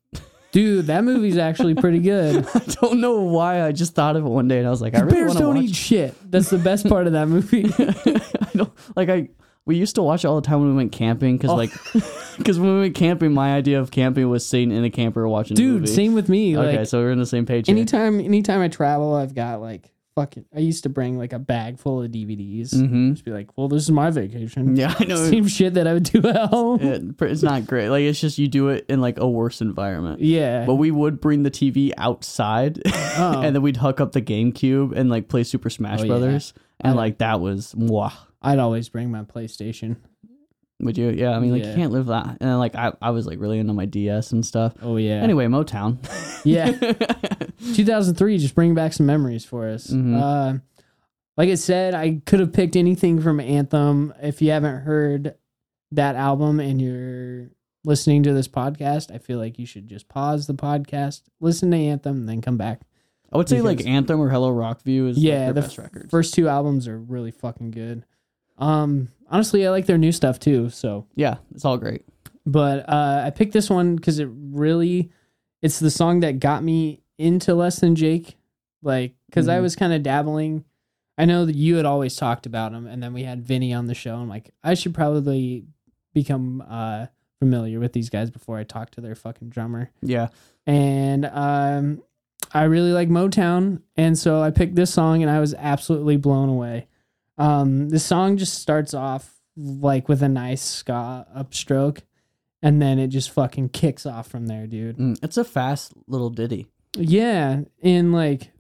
Dude, that movie's actually pretty good. I don't know why. I just thought of it one day, and I was like, I really Bears want to don't watch. eat shit. That's the best part of that movie. I don't like. I we used to watch it all the time when we went camping because Oh. like because when we went camping, my idea of camping was sitting in a camper watching. a Dude, movie. same with me. Okay, Like so we're in the same page. here. anytime anytime I travel, I've got like fucking I used to bring like a bag full of D V Ds. Mhm. Just be like, well, this is my vacation. Yeah, I know. Same shit that I would do at home. It, it's not great. Like it's just you do it in like a worse environment. Yeah. But we would bring the T V outside, Oh. and then we'd hook up the GameCube and like play Super Smash Oh, yeah. Brothers, and I- like that was mwah. I'd always bring my PlayStation. Would you? Yeah, I mean, like Yeah. you can't live that. And then, like I, I was like really into my D S and stuff. Oh yeah. Anyway, Motown. Yeah. two thousand three, just bring back some memories for us. Mhm. Uh, like I said, I could have picked anything from Anthem. If you haven't heard that album and you're listening to this podcast, I feel like you should just pause the podcast, listen to Anthem, and then come back. I would say like Because- Anthem or Hello Rockview is like, Yeah, their the best f- records. first two albums are really fucking good. Um, honestly, I like their new stuff too. So, Yeah, it's all great. but uh, I picked this one because it really, it's the song that got me into Less Than Jake. Like, because I Mhm. was kind of dabbling. I know that you had always talked about him, and then we had Vinny on the show. I'm like, I should probably become uh, familiar with these guys before I talk to their fucking drummer. Yeah, And um, I really like Motown, and so I picked this song, and I was absolutely blown away. Um, this song just starts off like with a nice ska upstroke, and then it just fucking kicks off from there, dude. Mm, it's a fast little ditty. Yeah, and like,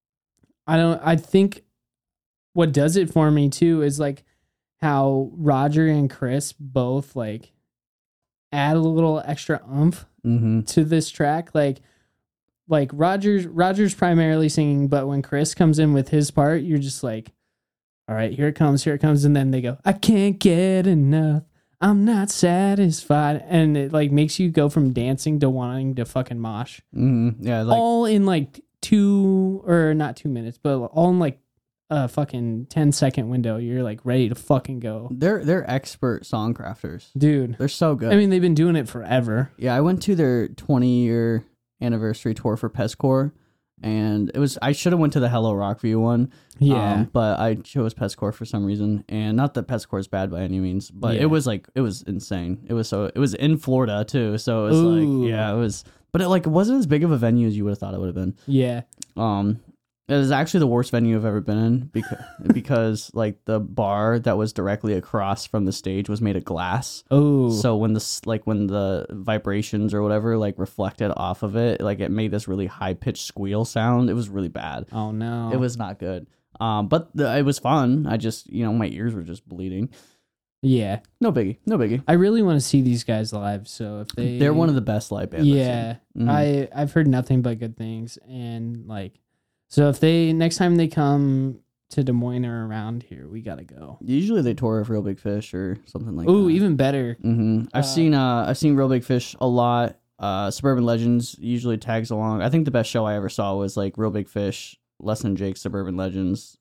I don't. I think what does it for me too is like how Roger and Chris both like add a little extra oomph Mm-hmm. to this track. Like, like Roger's Roger's primarily singing, but when Chris comes in with his part, you're just like, all right, here it comes, here it comes, and then they go, I can't get enough. I'm not satisfied, and it like makes you go from dancing to wanting to fucking mosh. Mm-hmm. Yeah, like all in like two or not two minutes, but all in like a fucking ten second window. You're like ready to fucking go, they're they're expert song crafters. dude. They're so good. I mean, they've been doing it forever. Yeah, I went to their twenty year anniversary tour for Pescore, and it was I should have went to the Hello Rockview one. Yeah, um, but I chose Pescore for some reason, and not that Pescore is bad by any means, but Yeah. it was like it was insane. It was so it was in Florida too, so it was Ooh. like yeah, it was, but it like it wasn't as big of a venue as you would have thought it would have been. yeah. Um, it was actually the worst venue I've ever been in because because like the bar that was directly across from the stage was made of glass. Oh, So when the like when the vibrations or whatever like reflected off of it, like it made this really high pitched squeal sound. It was really bad. oh no, It was not good. Um, but the, it was fun. I just you know my ears were just bleeding. yeah. No biggie. No biggie. I really want to see these guys live. So if they, They're one of the best live bands. I've yeah. seen. Mhm. I I've heard nothing but good things, and like, so if they next time they come to Des Moines or around here, we gotta go. Usually they tour with Real Big Fish or something like Ooh, that. even better. Mm-hmm. I've Uh, seen uh I've seen Real Big Fish a lot. Uh, Suburban Legends usually tags along. I think the best show I ever saw was like Real Big Fish, Less Than Jake, Suburban Legends.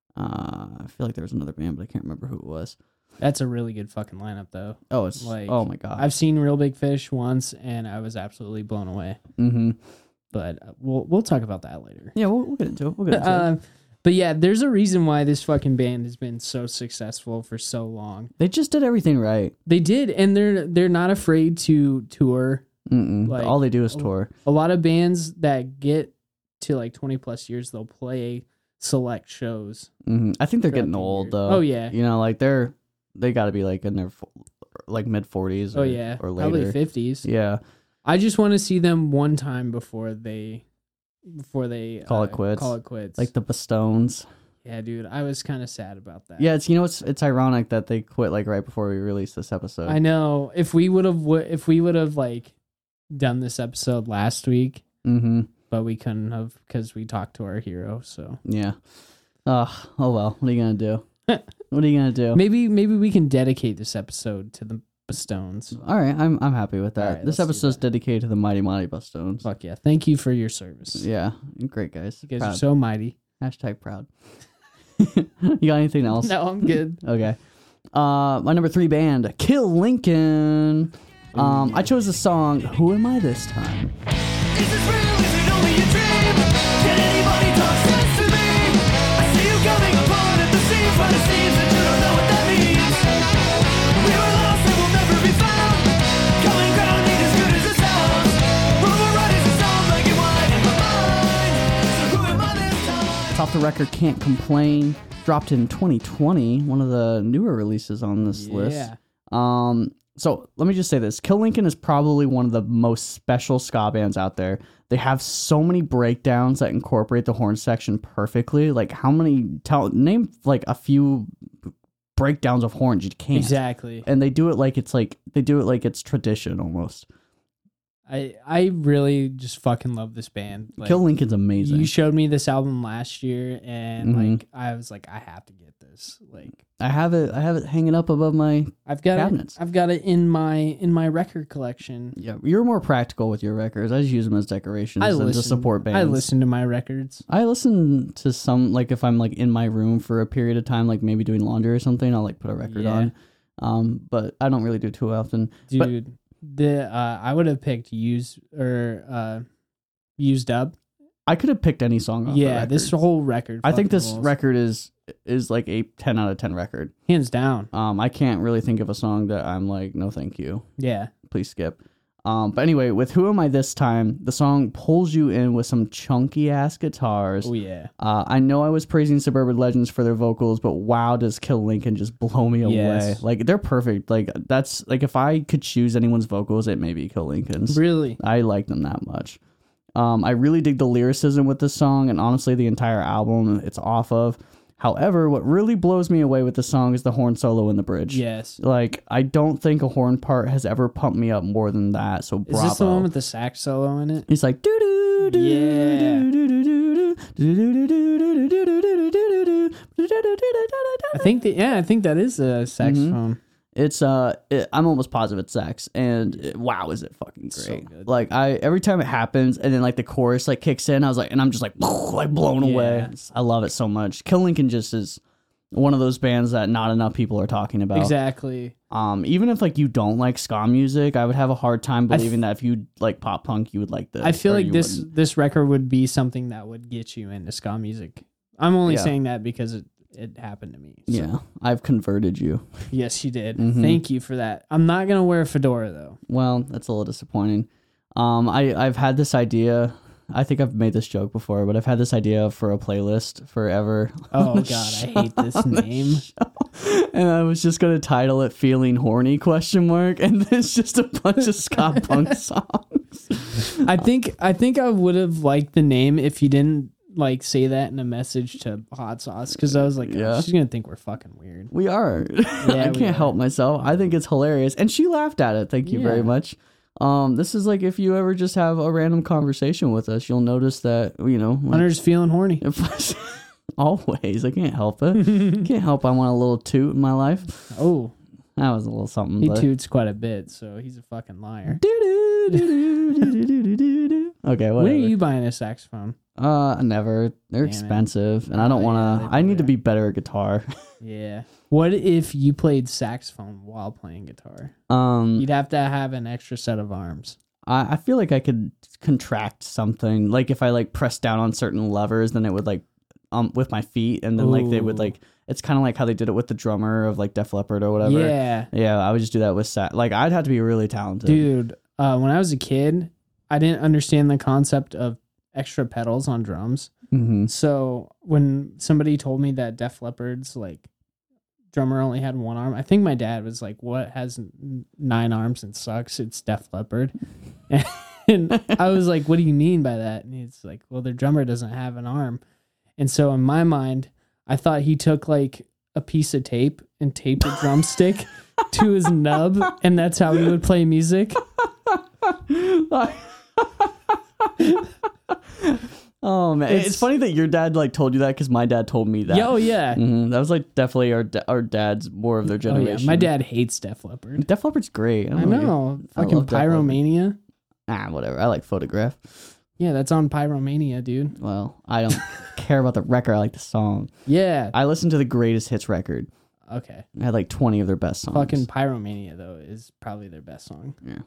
Uh, I feel like there was another band, but I can't remember who it was. That's a really good fucking lineup, though. Oh, it's Like, oh my god. I've seen Real Big Fish once, and I was absolutely blown away. mm-hmm. But uh, we'll we'll talk about that later. Yeah, we'll, we'll get into it. We'll get into it. Uh, but yeah, there's a reason why this fucking band has been so successful for so long. They just did everything right. They did, and they're they're not afraid to tour. Mm-mm. Like- All they do is tour. A lot of bands that get to like twenty plus years, they'll play select shows. Mm-hmm. I think they're throughout getting the old year. though. Oh yeah, You know, like they're they got to be like in their fo- like mid forties. oh yeah, or later. probably fifties. Yeah, I just want to see them one time before they before they Call uh, it quits. Call it quits. like the Bastones. yeah, dude, I was kind of sad about that. Yeah, it's you know it's it's ironic that they quit like right before we released this episode. I know. If we would have, if we would have like done this episode last week, Mm-hmm. but we couldn't have because we talked to our hero. So Yeah. Oh, oh well. What are you gonna do? What are you gonna do? maybe, maybe we can dedicate this episode to the Bastones. All right, I'm I'm happy with that. All right, this let's do episode's that. dedicated to the Mighty Mighty Bastones. Fuck yeah! Thank you for your service. Yeah, great guys. You guys Proud. are so mighty. Hashtag proud. You got anything else? No, I'm good. Okay. Uh, my number three band, Kill Lincoln. Um, I chose the song "Who Am I This Time." Is this real? Is it only a dream? Can anybody talk sense to me? I see you coming apart at the seams, but it seems that you don't know what that means. We were lost and we'll never be found. Common ground ain't as good as it sounds. Rumor riders, it sounds like it wine in my mind. So who am I this time? Top the record, Can't Complain, dropped in twenty twenty, one of the newer releases on this list. Yeah. Um, so let me just say this. Kill Lincoln is probably one of the most special ska bands out there. They have so many breakdowns that incorporate the horn section perfectly. Like how many, tell, name like a few breakdowns of horns you can't. Exactly. And they do it like it's like, they do it like it's tradition almost. I I really just fucking love this band. Like, Kill Lincoln's amazing. you showed me this album last year, and Mhm. like I was like, I have to get this. Like I have it, I have it hanging up above my, I've got Cabinets. it. I've got it in my in my record collection. yeah, you're more practical with your records. I just use them as decorations I and listen to support bands. I listen to my records. I listen to some, like if I'm like in my room for a period of time, like maybe doing laundry or something, I'll like put a record Yeah. on. Um, but I don't really do it too often. But- Dude, the uh, I would have picked use or uh, used up. I could have picked any song off the Yeah, record. this whole record. I think fucking this rules. record is is like a ten out of ten record. hands down. Um, I can't really think of a song that I'm like, no, thank you, Yeah, please skip. Um, but anyway, with Who Am I This Time, the song pulls you in with some chunky ass guitars. oh yeah, Uh, I know I was praising Suburban Legends for their vocals, but wow, does Kill Lincoln just blow me away? Yes. Like they're perfect. Like that's like if I could choose anyone's vocals, it may be Kill Lincoln's. really. I like them that much. Um, I really dig the lyricism with this song, and honestly, the entire album it's off of. However, what really blows me away with the song is the horn solo in the bridge. Yes. Like I don't think a horn part has ever pumped me up more than that. So Is bravo. this the one with the sax solo in it? He's like doo doo doo Yeah. I think that yeah, I think that is a saxophone. It's uh, it, I'm almost positive it's sax, and it, wow, is it fucking So great? good. Like I every time it happens, and then like the chorus like kicks in, I was like, and I'm just like, like blown away. Yeah. I love it so much. Kill Lincoln just is one of those bands that not enough people are talking about. Exactly. Um, even if like you don't like ska music, I would have a hard time I f- believing that if you like pop punk, you would like this. I feel or like you this wouldn't. this record would be something that would get you into ska music. I'm only Yeah. saying that because it, it happened to me. So, Yeah, I've converted you. Yes, you did. Mhm. Thank you for that. I'm not gonna wear a fedora though. Well, that's a little disappointing. Um, I I've had this idea. I think I've made this joke before, but I've had this idea for a playlist forever. Oh on the god, show- I hate this on the name. show. And I was just gonna title it "Feeling Horny?" question mark, and it's just a bunch of ska punk songs. I think I think I would have liked the name if you didn't like say that in a message to Hot Sauce because I was like, oh, Yeah. she's gonna think we're fucking weird. We are. I we can't are. help myself. I think it's hilarious, and she laughed at it. Thank you very Yeah. much. Um, this is like if you ever just have a random conversation with us, you'll notice that you know. like, Hunter's feeling horny. if always, I can't help it. Can't help. I want a little toot in my life. Oh, That was a little something. he but- toots quite a bit, so he's a fucking liar. Doo-doo-doo-doo-doo-doo-doo-doo. Okay, When whatever. are you buying a saxophone? Uh, never. They're Damn it. expensive, and I don't Oh, want yeah, to. they I need to probably be better at guitar. Yeah. What if you played saxophone while playing guitar? Um, You'd have to have an extra set of arms. I, I feel like I could contract something. Like if I like press down on certain levers, then it would like um with my feet, and then like they would Ooh. like. It's kind of like how they did it with the drummer of like Def Leppard or whatever. Yeah. Yeah, I would just do that with sat. Like I'd have to be really talented. Dude, uh, when I was a kid, I didn't understand the concept of extra pedals on drums. Mm-hmm. So when somebody told me that Def Leppard's like drummer only had one arm, I think my dad was like, "What has n- nine arms and sucks? It's Def Leppard." And I was like, "What do you mean by that?" And he's like, "Well, their drummer doesn't have an arm." And so in my mind, I thought he took like a piece of tape and taped a drumstick to his nub, and that's how he would play music. Oh man, it's, It's- funny that your dad like told you that because my dad told me that. Yeah, oh yeah. Mhm. That was like definitely our da- our dad's more of their Oh generation. yeah. My dad hates Def Leppard. Def Leppard's great. I don't like it. know. I Fucking love Def Leppard. Pyromania. Ah, whatever. I like Photograph. Yeah, that's on Pyromania, dude. Well, I don't care about the record. I like the song. Yeah. I listened to the Greatest Hits record. Okay. I had like twenty of their best songs. Fucking Pyromania though is probably their best song. Yeah. Well,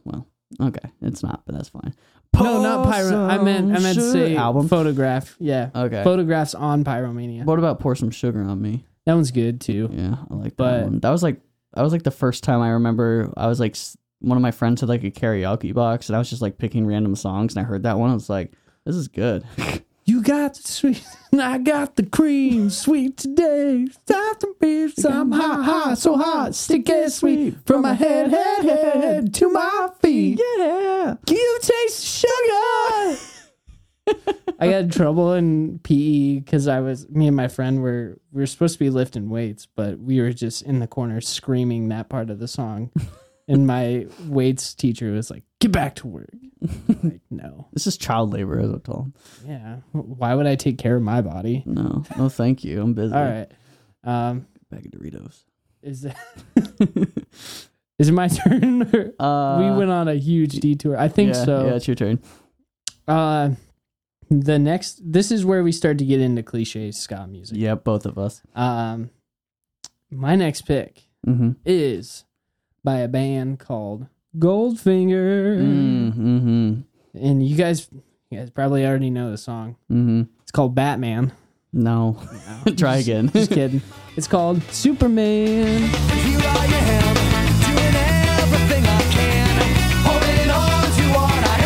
Okay, it's not, but that's fine. No, not Pyro. I meant I meant to Sugar say album. Photograph. Yeah. Okay. Photographs on Pyromania. What about Pour Some Sugar on Me? That one's good too. Yeah, I like that But- one. That was like that was like the first time I remember. I was like s- one of my friends had like a karaoke box, and I was just like picking random songs, and I heard that one. I was like, this is good. You got the sweet, and I got the cream. Sweet today, stop the beats. I'm hot, hot, so hot, sticky sweet. From my head, head, head, head to my feet. Yeah. You taste sugar. I got in trouble in P E because I was me and my friend were we were supposed to be lifting weights, but we were just in the corner screaming that part of the song. And my weights teacher was like, "Get back to work." I'm like, no. This is child labor, as I told him. Yeah. Why would I take care of my body? No, no, thank you. I'm busy. All right. Um, Bag of Doritos. is it is it my turn? Or- Uh, we went on a huge detour. I think yeah, so. Yeah, it's your turn. Uh, the next, this is where we start to get into cliche ska music. Yeah, both of us. Um, my next pick Mm-hmm. is by a band called Goldfinger, Mm-hmm. and you guys, you guys probably already know the song. Mm-hmm. It's called Batman. No. No, Try just- again. Just kidding. It's called Superman. Here I am, doing everything I can, holding on to what I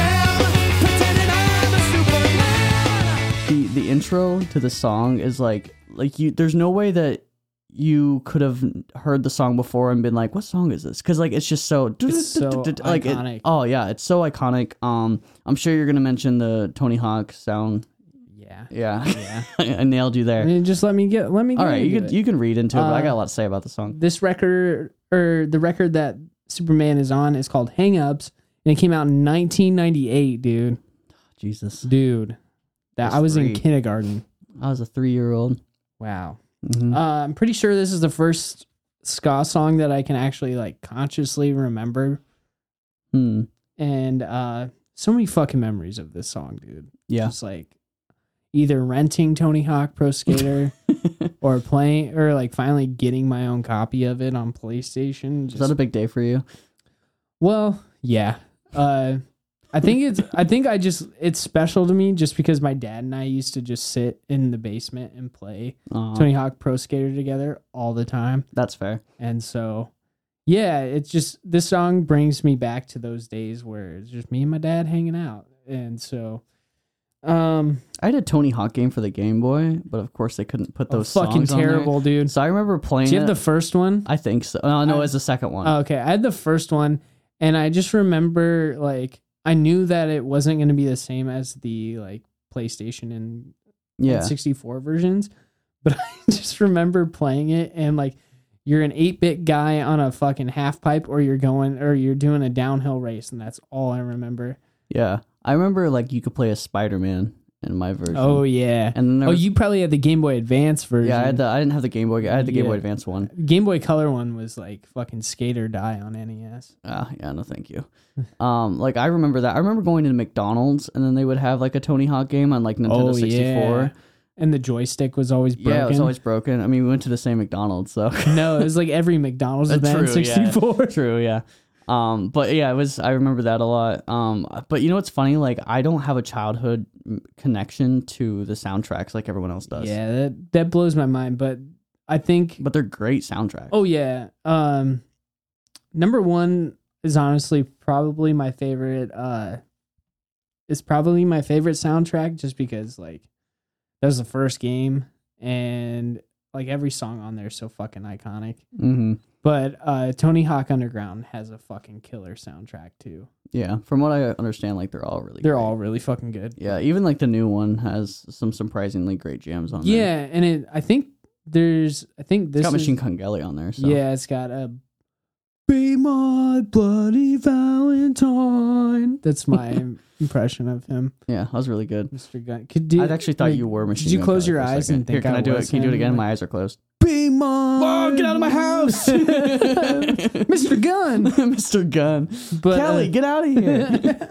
am, pretending I'm a Superman. the the intro to the song is like like you there's no way that you could have heard the song before and been like, what song is this? Because like it's just so It's so like it- iconic. oh yeah, it's so iconic. Um I'm sure you're gonna mention the Tony Hawk sound. Yeah. Yeah. Yeah. I nailed you I there. mean, just let me get let me. All get right, you into could it. you can read into it, but I Uh, got a lot to say about the song. This record or the record that Superman is on is called Hang Ups, and it came out in nineteen ninety-eight, dude. Jesus. Dude, that That's I was in three. kindergarten. I was a three year old. Wow. Mm-hmm. Uh, I'm pretty sure this is the first ska song that I can actually like consciously remember, Hmm. and uh, so many fucking memories of this song, dude. Yeah. Just like either renting Tony Hawk Pro Skater or playing or like finally getting my own copy of it on PlayStation. Is Just, that a big day for you? well, yeah. Uh, I think it's. I think I just. It's special to me just because my dad and I used to just sit in the basement and play Aw, Tony Hawk Pro Skater together all the time, that's fair. and so yeah, it's just this song brings me back to those days where it's just me and my dad hanging out, and so um, I had a Tony Hawk game for the Game Boy, but of course they couldn't put those fucking songs on there. terrible, dude. So I remember playing. Do you have it. the first one? I think so. No, no, I- it's the second one. Oh, okay, I had the first one, and I just remember like I knew that it wasn't going to be the same as the like PlayStation and yeah. sixty-four versions, but I just remember playing it and like you're an eight-bit guy on a fucking half pipe, or you're going or you're doing a downhill race, and that's all I remember. Yeah. I remember like you could play as Spider-Man in my version. Oh yeah. And then there Oh, was, you probably had the Game Boy Advance version. yeah, I had the I didn't have the Game Boy. I had the Game Boy Yeah. Advance one. Game Boy Color one was like fucking skate or die on N E S. Ah, yeah, no, thank you. um, like I remember that. I remember going to McDonald's and then they would have like a Tony Hawk game on like Nintendo Oh sixty-four. yeah. And the joystick was always broken. Yeah, it was always broken. I mean, we went to the same McDonald's, so No, it was like every McDonald's Uh, event true, yeah. sixty-four. true, yeah. Um, but yeah, it was. I remember that a lot. Um, but you know what's funny? Like I don't have a childhood mm, connection to the soundtracks like everyone else does. Yeah, that that blows my mind, but I think But they're great soundtracks. oh yeah. Um number one is honestly probably my favorite uh it's probably my favorite soundtrack just because like that was the first game and like every song on there is so fucking iconic. Mm-hmm. But uh Tony Hawk Underground has a fucking killer soundtrack too. Yeah, from what I understand, like they're all really. They're great. all really fucking good. Yeah, even like the new one has some surprisingly great jams on there. Yeah, and it I think there's I think this It's got is, Machine Gun Kelly on there. So. Yeah, it's got a Be My Bloody Valentine. That's my impression of him, Yeah, that was really good. Mister Gun. Could do, I actually thought like, you were Machine Did you Gun close Kelly your for a eyes second. and think Here, can I, I do it? was Can you do it him? again? Like, My eyes are closed. Be My Whoa, get out of my house! Mister Gunn. Mister Gunn. But Kelly, uh, get out of here.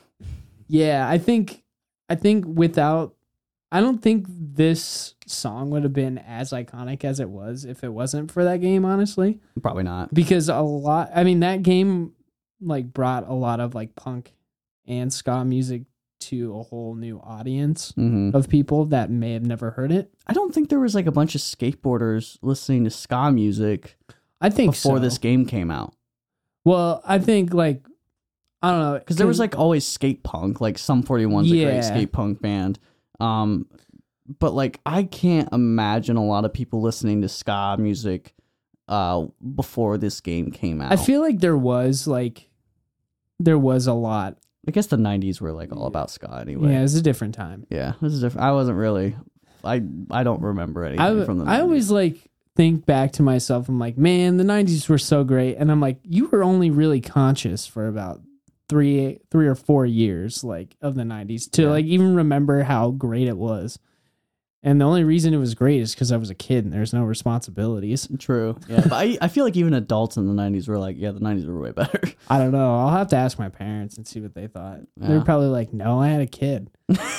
yeah, I think I think without I don't think this song would have been as iconic as it was if it wasn't for that game, honestly. Probably not. Because a lot I mean that game like brought a lot of like punk and ska music to a whole new audience hmm of people that may have never heard it. I don't think there was like a bunch of skateboarders listening to ska music I think before so. this game came out. Well, I think like I don't know Because there was like always skate punk, like Sum forty-one's a Yeah. great skate punk band. Um, but like I can't imagine a lot of people listening to ska music uh, before this game came out. I feel like there was like there was a lot. I guess the nineties were like all about ska anyway. Yeah, it was a different time. Yeah, this is different. I wasn't really. I I don't remember anything I, from the I nineties. always like think back to myself. I'm like, man, the nineties were so great, and I'm like, you were only really conscious for about three three or four years, like of the nineties, to Yeah. like even remember how great it was. And the only reason it was great is because I was a kid and there's no responsibilities. True. Yeah, but I I feel like even adults in the nineties were like, yeah, the nineties were way better. I don't know. I'll have to ask my parents and see what they thought. They're Yeah. probably like, no, I had a kid.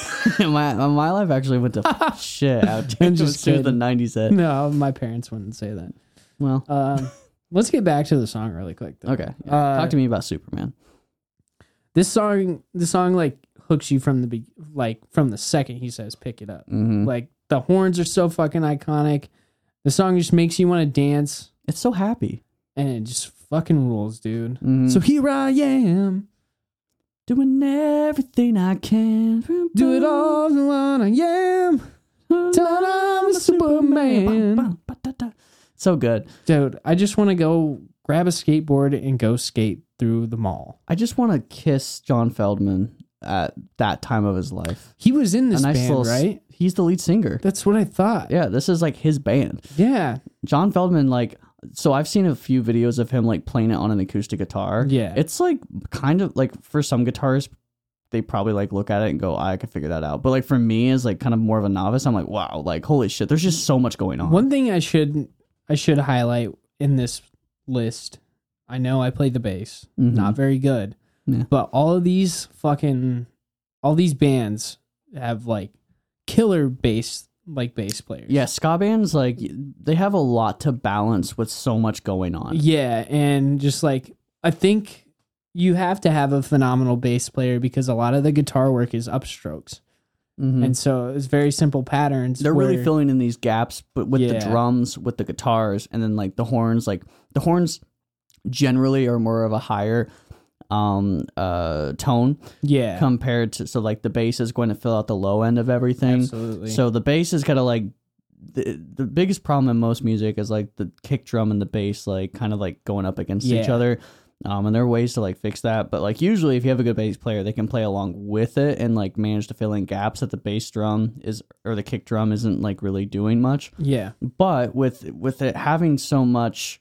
my my life actually went to shit out I'm as just soon as the kidding. nineties hit. No, my parents wouldn't say that. Well, Um, let's get back to the song really quick, though. okay. Yeah. Uh, Talk to me about Superman. This song, the song like hooks you from the be- like from the second he says pick it up. hmm Like the horns are so fucking iconic. The song just makes you want to dance, It's so happy. and it just fucking rules, dude. Mhm. So here I am, doing everything I can. do it all the one I am. Till I'm a Superman. So good. Dude, I just want to go grab a skateboard and go skate through the mall. I just want to kiss John Feldman at that time of his life. He was in this a nice band, little. s- right? He's the lead singer. That's what I thought. Yeah, this is like his band. Yeah. John Feldman, like, so I've seen a few videos of him like playing it on an acoustic guitar. Yeah. It's like kind of like for some guitarists, they probably like look at it and go, I could figure that out. But like for me as like kind of more of a novice, I'm like, wow, like holy shit, there's just so much going on. One thing I should I should highlight in this list. I know I play the bass, Mhm. not very good, Yeah. but all of these fucking all these bands have like killer bass like bass players. Yeah, ska bands, like they have a lot to balance with so much going on. Yeah, and just like I think you have to have a phenomenal bass player because a lot of the guitar work is upstrokes. Mhm. And so it's very simple patterns. They're really where- filling in these gaps, but with the Yeah. drums, with the guitars, and then like the horns. Like the horns generally are more of a higher um uh tone yeah, compared to, so like the bass is going to fill out the low end of everything. absolutely. So the bass is kind of like the the biggest problem in most music is like the kick drum and the bass like kind of like going up against each Yeah. other. Um, and there are ways to like fix that, but like usually if you have a good bass player, they can play along with it and like manage to fill in gaps that the bass drum is or the kick drum isn't like really doing much. yeah, But with with it having so much,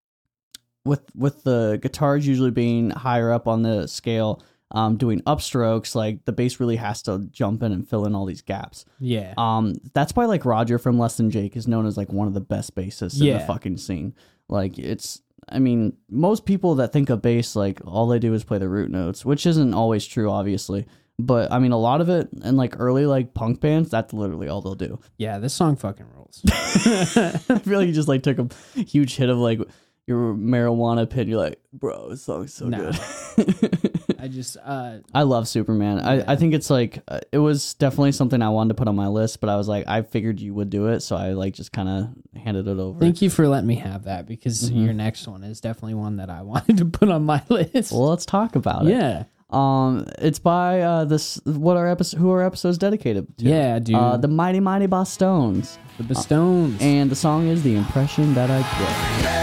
with with the guitars usually being higher up on the scale, um, doing upstrokes, like the bass really has to jump in and fill in all these gaps. yeah. Um, that's why like Roger from Less Than Jake is known as like one of the best bassists in Yeah. the fucking scene. Like it's, I mean, most people that think of bass, like all they do is play the root notes, which isn't always true, obviously. But I mean, a lot of it in like early like punk bands, that's literally all they'll do. Yeah, this song fucking rules. I feel like you just like took a huge hit of like your marijuana pit. You're like, bro, this song's so Nah. good. I just uh I love Superman. Yeah. I, I think it's like uh, it was definitely something I wanted to put on my list, but I was like, I figured you would do it, so I like just kind of handed it over. thank you for letting me have that because Mhm. your next one is definitely one that I wanted to put on my list. Well, let's talk about it. yeah. Um, it's by uh this what our episode who our episode's dedicated to. Yeah, dude. Uh, the Mighty Mighty Bosstones, the Bestones. and the song is "The Impression That I Get."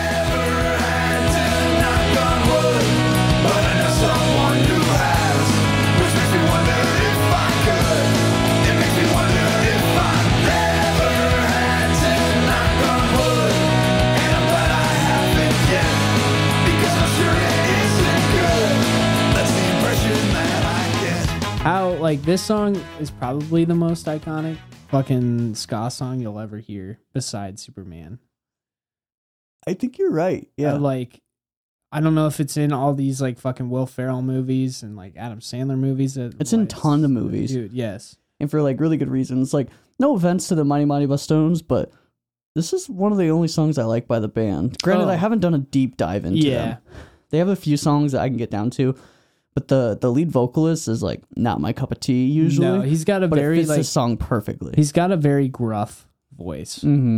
How like this song is probably the most iconic fucking ska song you'll ever hear besides Superman. I think you're right. Uh, like I don't know if it's in all these like fucking Will Ferrell movies and like Adam Sandler movies. That, It's in like, ton of movies. dude. Yes, and for like really good reasons. Like, no offense to the Mighty Mighty Bosstones, but this is one of the only songs I like by the band. Granted, Oh. I haven't done a deep dive into yeah. them. They have a few songs that I can get down to, but the the lead vocalist is like not my cup of tea usually. No, he's got a but very it fits like the song perfectly. he's got a very gruff voice. Mm-hmm.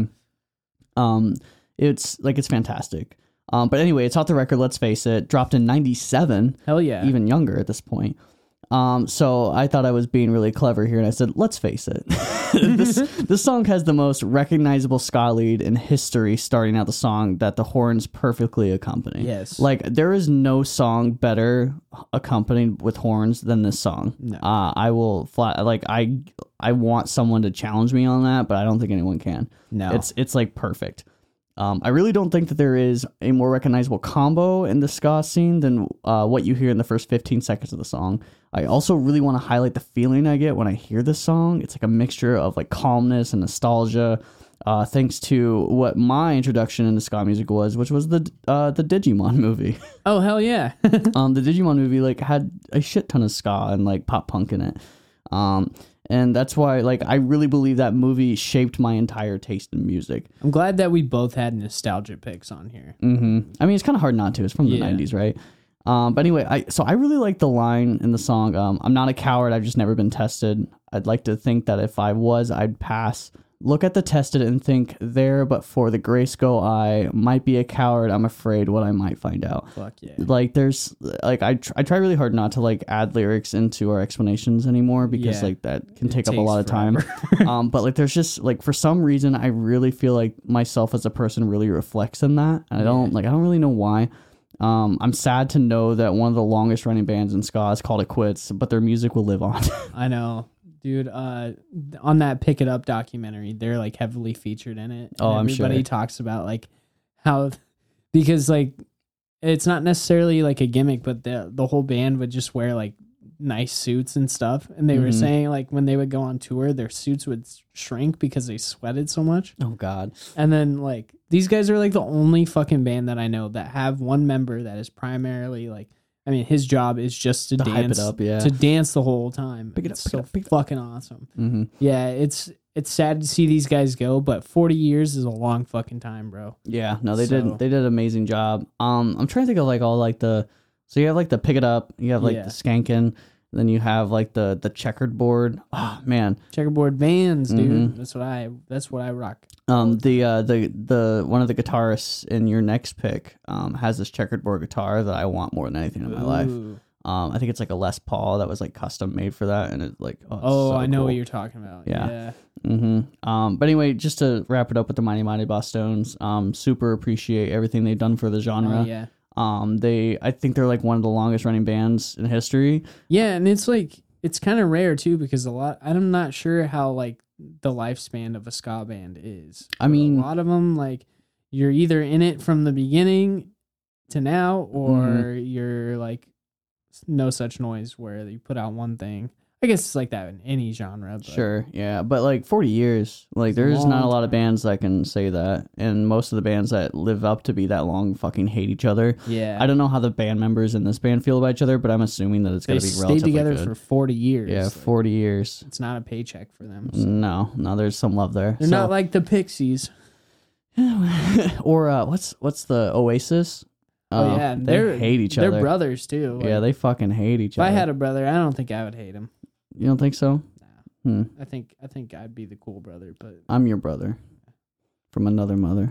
Um, it's like it's fantastic. Um, but anyway, it's off the record. Let's face it, dropped in ninety-seven. Hell yeah. Even younger at this point. Um, so I thought I was being really clever here, and I said, "Let's face it, this this song has the most recognizable ska lead in history." Starting out the song that the horns perfectly accompany. Yes. like there is no song better accompanied with horns than this song. No. Uh, I will flat like I I want someone to challenge me on that, but I don't think anyone can. No. It's it's like perfect. Um, I really don't think that there is a more recognizable combo in the ska scene than uh, what you hear in the first fifteen seconds of the song. I also really want to highlight the feeling I get when I hear this song. It's like a mixture of like calmness and nostalgia, uh, thanks to what my introduction into ska music was, which was the uh, the Digimon movie. Oh hell yeah. um, the Digimon movie like had a shit ton of ska and like pop punk in it. Um, and that's why like I really believe that movie shaped my entire taste in music. I'm glad that we both had nostalgia picks on here. Mm-hmm. I mean, it's kind of hard not to. It's from the Yeah. nineties, right? Um, but anyway, I so I really like the line in the song. Um, I'm not a coward. I've just never been tested. I'd like to think that if I was, I'd pass. Look at the tested and think there, but for the Grayskull, I might be a coward. I'm afraid what I might find out. Fuck yeah. Like there's like I tr- I try really hard not to like add lyrics into our explanations anymore because Yeah. like that can It take up a takes lot of time. um, but like there's just like for some reason I really feel like myself as a person really reflects in that. And I don't like I don't really know why. Um, I'm sad to know that one of the longest running bands in ska is called It Quits, but their music will live on. I know. Dude, uh, on that Pick It Up documentary, they're like heavily featured in it. Oh, And I'm everybody sure. talks about like how, because like it's not necessarily like a gimmick, but the the whole band would just wear like nice suits and stuff. And they were Mhm. saying like when they would go on tour, their suits would shrink because they sweated so much. Oh God. And then like these guys are like the only fucking band that I know that have one member that is primarily like, I mean, his job is just to, To hype it dance, up, yeah. to dance the whole time. Pick it It's up, pick it so up, pick it up. fucking awesome. Mm-hmm. Yeah, it's it's sad to see these guys go, but forty years is a long fucking time, bro. Yeah, no, they So- did. They did an amazing job. Um, I'm trying to think of like all like the. So you have like the Pick It Up, you have like Yeah. the Skankin', then you have like the the checkered board. Oh man, Checkerboard bands, dude. Mhm. That's what I that's what I rock. um, the uh the the one of the guitarists in your next pick um has this checkered board guitar that I want more than anything in my life. Ooh. Um, I think it's like a Les Paul that was like custom made for that, and it's like oh, it's Oh, so I know cool. what you're talking about. Yeah. Yeah. Mm-hmm. Um, but anyway, just to wrap it up with the Mighty Mighty Bosstones, um, super appreciate everything they've done for the genre. Oh, yeah. Um, they, I think they're like one of the longest running bands in history. Yeah, and it's like it's kind of rare too because a lot I'm not sure how like the lifespan of a ska band is. I mean- a lot of them like you're either in it from the beginning to now or Mm-hmm. you're like No Such Noise where you put out one thing. I guess it's like that in any genre. But Sure, yeah, but like forty years, like It's a there's not a long lot of bands that can say that, and most of the bands that live up to be that long fucking hate each other. Yeah, I don't know how the band members in this band feel about each other, but I'm assuming that it's they gonna be stayed relatively together good. for forty years. yeah, Like, forty years. it's not a paycheck for them. so- No, no, there's some love there. They're So- not like the Pixies. or uh, what's what's the Oasis? Oh, Uh, yeah, they they're hate each They're other. brothers too. Yeah, Like, they fucking hate each if I other. had a brother, I don't think I would hate him. You don't think so? Hmm. I think I think I'd be the cool brother, but I'm your brother from another mother.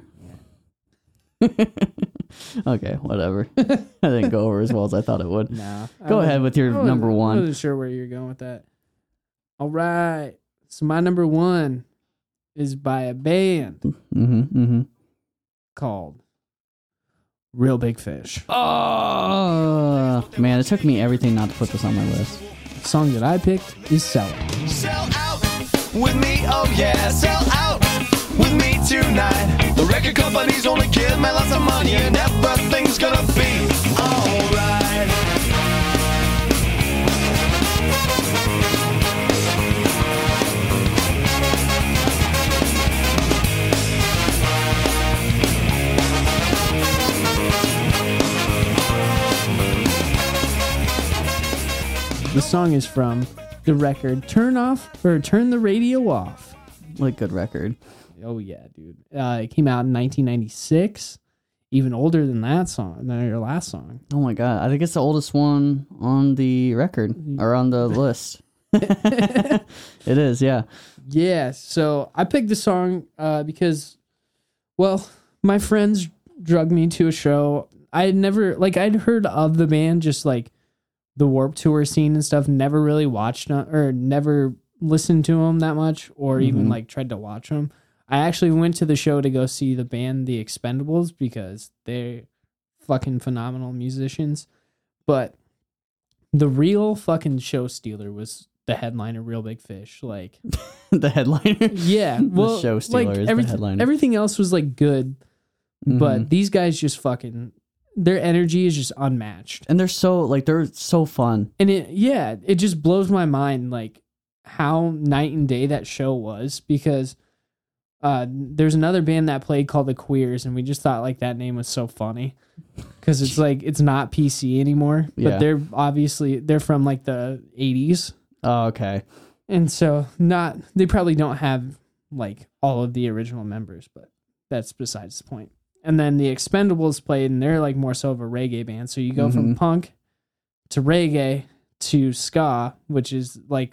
Okay, whatever. I didn't go over as well as I thought it would. nah. I Go wasn't- ahead with your I wasn't- number I one. wasn't sure where you're going with that. All right, so my number one is by a band Mm-hmm. Mm-hmm. called Real Big Fish. Oh man, it took me everything not to put this on my list. The song that I picked is "Sell It." Sell out with me, oh yeah, sell out with me tonight. The record companies only give me lots of money and everything's gonna be alright. The song is from the record "Turn Off" or "Turn the Radio Off." What a good record. Oh yeah, dude. Uh, it came out in nineteen ninety-six. even older than that song, than your last song. Oh my god, I think it's the oldest one on the record or on the list. It is, yeah. Yeah, so I picked the song uh, because, well, my friends drugged me to a show. I had never, like, I'd heard of the band, just like the Warped Tour scene and stuff. Never really watched uh, or never listened to them that much, or even Mhm. like tried to watch them. I actually went to the show to go see the band The Expendables because they're fucking phenomenal musicians. But the real fucking show stealer was the headliner, Real Big Fish. Like, The headliner. yeah, well, show stealer like is the everyth- headliner. Everything else was like good, but Mhm. these guys just fucking, their energy is just unmatched. And they're so like they're so fun. And it, yeah, it just blows my mind, like how night and day that show was, because uh, there's another band that played called the Queers, and we just thought like that name was so funny because it's like it's not P C anymore, but Yeah. they're obviously they're from like the eighties, Oh, okay. and so not they probably don't have like all of the original members, but that's besides the point. And then the Expendables played, and they're like more so of a reggae band. So you go from Mhm. punk to reggae to ska, which is like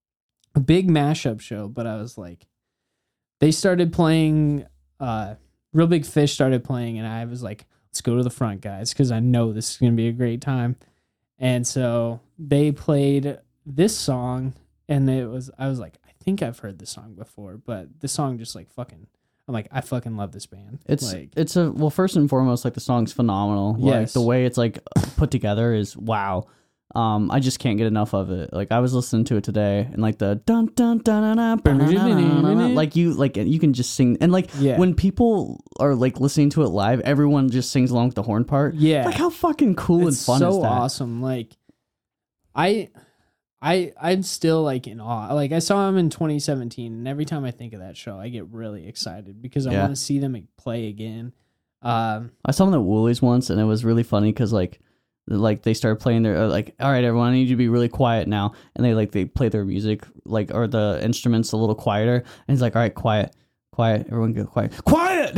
a big mashup show. But I was like, they started playing, uh, Real Big Fish started playing, and I was like, let's go to the front, guys, because I know this is going to be a great time. And so they played this song, and it was, I was like, I think I've heard this song before, but the song just like fucking, I'm like, I fucking love this band. It's like, it's a well, first and foremost, like the song's phenomenal. Like Yes. the way it's like put together is wow. Um, I just can't get enough of it. Like I was listening to it today, and like the dun dun dun dun dun, dun, dun, dun, like you like you can just sing, and like Yeah. when people are like listening to it live, everyone just sings along with the horn part. yeah, Like how fucking cool it's and fun so is that? awesome. Like, I, I, I'm still like in awe. Like I saw them in twenty seventeen, and every time I think of that show, I get really excited because I Yeah. want to see them play again. Um, I saw them at Woolies once, and it was really funny because like, like they started playing their uh, like, all right, everyone, I need you to be really quiet now, and they like they play their music like or the instruments a little quieter, and he's like, all right, quiet, quiet, everyone go quiet, quiet.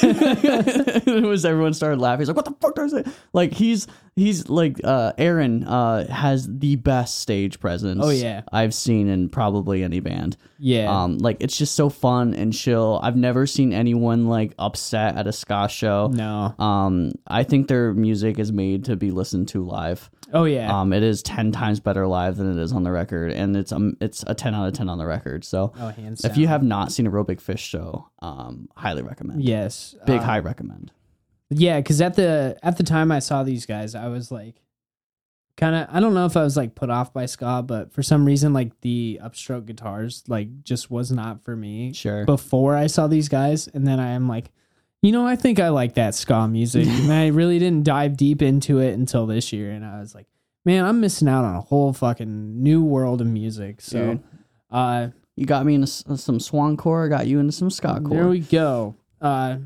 It was everyone started laughing. He's like, what the fuck does it? Like he's he's like uh, Aaron uh, has the best stage presence. Oh, yeah. I've seen in probably any band. yeah, Um, like it's just so fun and chill. I've never seen anyone like upset at a ska show. no, Um, I think their music is made to be listened to live. oh yeah, Um, it is ten times better live than it is on the record, and it's um, it's a ten out of ten on the record. So oh hands if down. you have not seen a Real Big Fish show, um, highly recommend. yes, Big uh, high recommend. Yeah, because at the at the time I saw these guys, I was like, kind of, I don't know if I was like put off by ska, but for some reason, like the upstroke guitars, like just was not for me Sure. before I saw these guys, and then I am like, you know, I think I like that ska music, and I really didn't dive deep into it until this year, and I was like, man, I'm missing out on a whole fucking new world of music. So, Dude. uh, You got me into s- some swancore, got you into some ska core. there we go. Uh,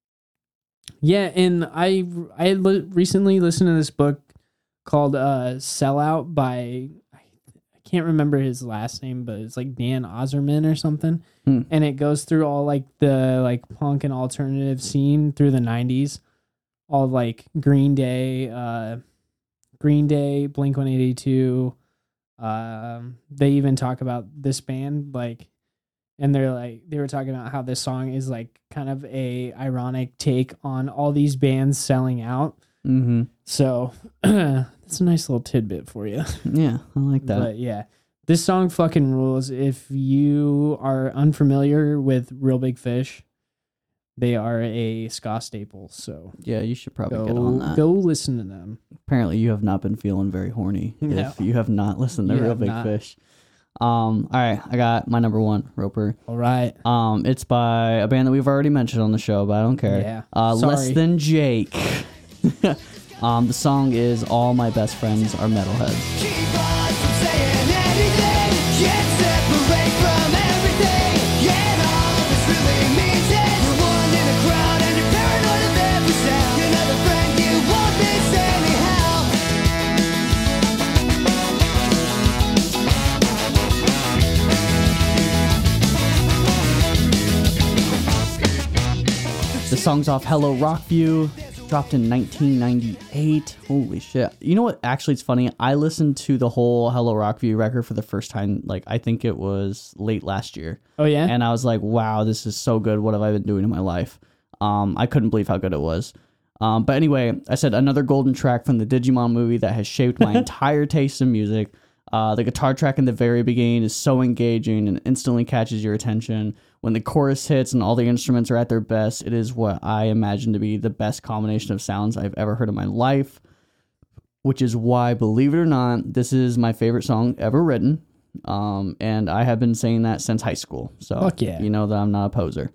yeah, and I I had li- recently listened to this book called uh, "Sellout" by I can't remember his last name, but it's like Dan Ozerman or something, Hmm. and it goes through all like the like punk and alternative scene through the nineties, all like Green Day, uh, Green Day, Blink one eighty-two. Um, they even talk about this band like. And they're like, they were talking about how this song is like kind of a ironic take on all these bands selling out. Mm-hmm. So that's a nice little tidbit for you. Yeah, I like that. But yeah, this song fucking rules. If you are unfamiliar with Real Big Fish, they are a ska staple. So Yeah, you should probably get on go, that. go listen to them. Apparently, you have not been feeling very horny No. if you have not listened to You Real have Big not. Fish. Um, all right, I got my number one, Roper. All right. Um, it's by a band that we've already mentioned on the show, but I don't care. Yeah, Uh, Less sorry. Than Jake. um, the song is "All My Best Friends Are Metalheads." Keep us from saying anything. Can't separate from everything. Yeah, and all this really means is you're one in a crowd and you're paranoid of every sound. Another friend you won't miss anyhow. The song's off Hello Rockview. dropped in nineteen ninety-eight. Holy shit. You know what? Actually, it's funny. I listened to the whole Hello Rockview record for the first time, like, I think it was late last year. Oh, yeah? And I was like, wow, this is so good. What have I been doing in my life? Um, I couldn't believe how good it was. Um, but anyway, I said another golden track from the Digimon movie that has shaped my entire taste in music. Uh, the guitar track in the very beginning is so engaging and instantly catches your attention. When the chorus hits and all the instruments are at their best, it is what I imagine to be the best combination of sounds I've ever heard in my life, which is why, believe it or not, this is my favorite song ever written. Um, and I have been saying that since high school. So Fuck yeah. You know that I'm not a poser.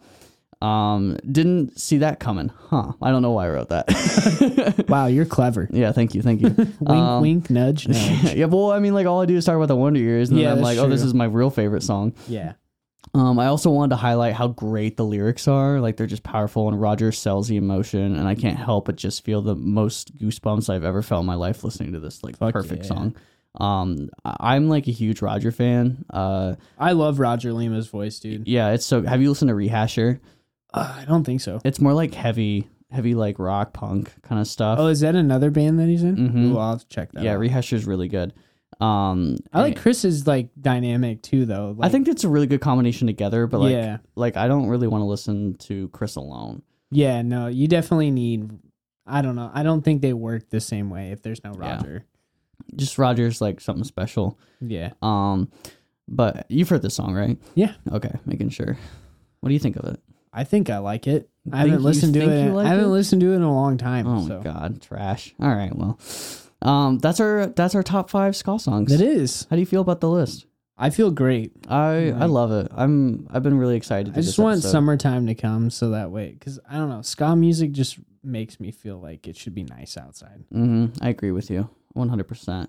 Um, didn't see that coming. Huh. I don't know why I wrote that. Wow, you're clever. Yeah, thank you, thank you. Wink, Um, wink, nudge, nudge. yeah, well, I mean, like, all I do is talk about the Wonder Years, and Yeah, then I'm that's like, oh, this true. is my real favorite song. Yeah. Um, I also wanted to highlight how great the lyrics are. Like, they're just powerful, and Roger sells the emotion, and I can't help but just feel the most goosebumps I've ever felt in my life listening to this, like, Fuck perfect yeah. song. Um, I- I'm, like, a huge Roger fan. Uh, I love Roger Lima's voice, dude. yeah, it's so... Have you listened to Rehasher? Uh, I don't think so. It's more like heavy, heavy, like, rock, punk kind of stuff. Oh, is that another band that he's in? Mhm. Ooh, I'll have to check that yeah, out. Rehasher's really good. Um, I like and- Chris's, like, dynamic, too, though. Like, I think it's a really good combination together, but like, Yeah. like I don't really want to listen to Chris alone. Yeah, no, you definitely need... I don't know. I don't think they work the same way if there's no Yeah. Roger. Just Roger's like something special. Yeah. Um, but you've heard this song, right? Yeah. Okay, making sure. What do you think of it? I think I like it. I Think haven't you listened to think it. you like I haven't it? listened to it in a long time. Oh so. my god, trash. All right, well, um, that's our that's our top five ska songs. It is. How do you feel about the list? I feel great. I I Right. love it. I'm I've been really excited. To I do just this want episode. summertime to come so that way, because I don't know, ska music just makes me feel like it should be nice outside. Mm-hmm. I agree with you, one hundred percent.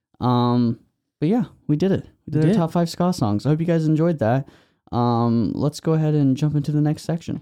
Um, but yeah, we did it. We did We our did. top five ska songs. I hope you guys enjoyed that. Um, let's go ahead and jump into the next section.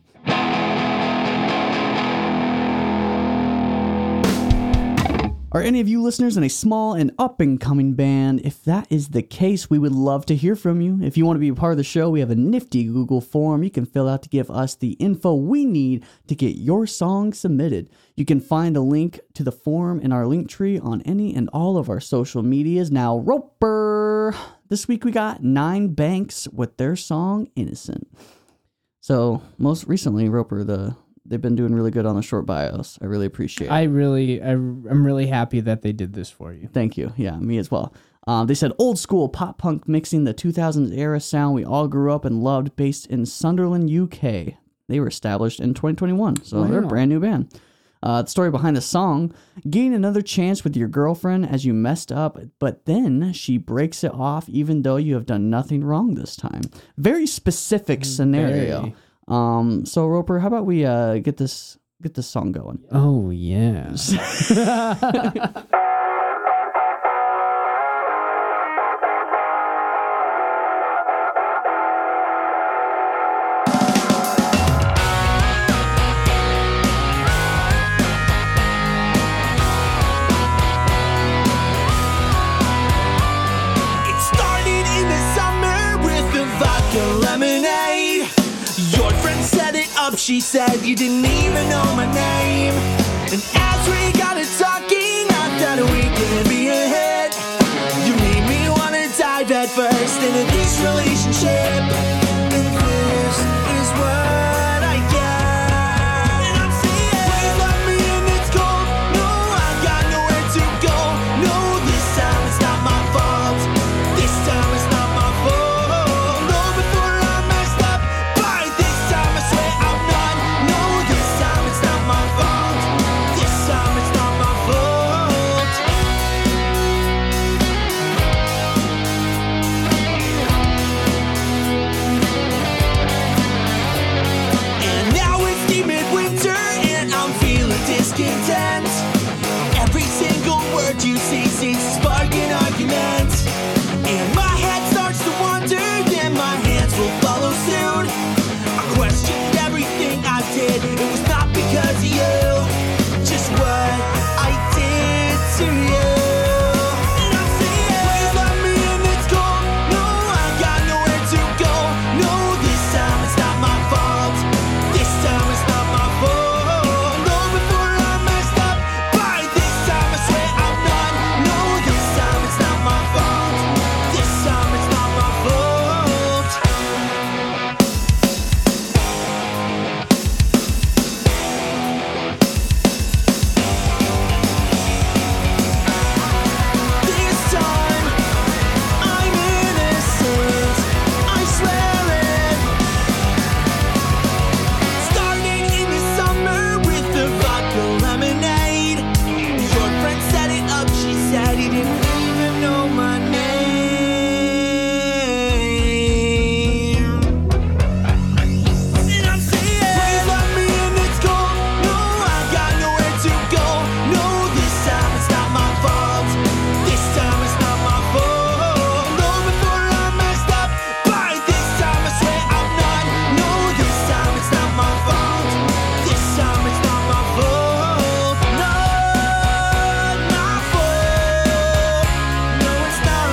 Are any of you listeners in a small and up-and-coming band? If that is the case, we would love to hear from you. If you want to be a part of the show, we have a nifty Google form you can fill out to give us the info we need to get your song submitted. You can find a link to the form in our link tree on any and all of our social medias. Now, Roper! This week we got Nine Banks with their song, Innocent. So, most recently, Roper, the... they've been doing really good on the short bios. I really appreciate it. I really, I, I'm really happy that they did this for you. Thank you. Yeah, me as well. Um, they said old school pop punk mixing the two thousands era sound we all grew up and loved, based in Sunderland, U K. They were established in twenty twenty-one, so they're a Wow. brand new band. Uh, the story behind the song: gain another chance with your girlfriend as you messed up, but then she breaks it off even though you have done nothing wrong this time. Very specific scenario. Very. Um, so Roper, how about we uh, get this get this song going? Oh, yeah. It started in the summer with a vodka lemonade. Your friend set it up, she said you didn't even know my name. And as we got it talking, I thought we could be a hit. You made me wanna dive head first into this relationship. And this is what I get. And I'm saying, please love me and it's cold. No, I got nowhere to go. No, this time it's not my fault. This time it's not my fault. No, before I messed up. By this time I swear I'm not. No, this time it's not my fault. This time it's not my fault. And now it's the midwinter and I'm feeling discontent. Every single word you say seems to spark an argument. And my head starts to wander, then my hands will follow soon. I questioned everything I did, it was not because of you. Just what I did to you. And I'm saying, please love me and it's cold. No, I got nowhere to go. No, this time it's not my fault. This time it's not my fault. No, before I if you even know my name. And I'm saying, please let me in, it's cold. No, I got nowhere to go. No, this time it's not my fault. This time it's not my fault. No, before I messed up. By this time I swear I'm not. No, this time it's not my fault. This time it's not my fault. No, my fault. No, it's not.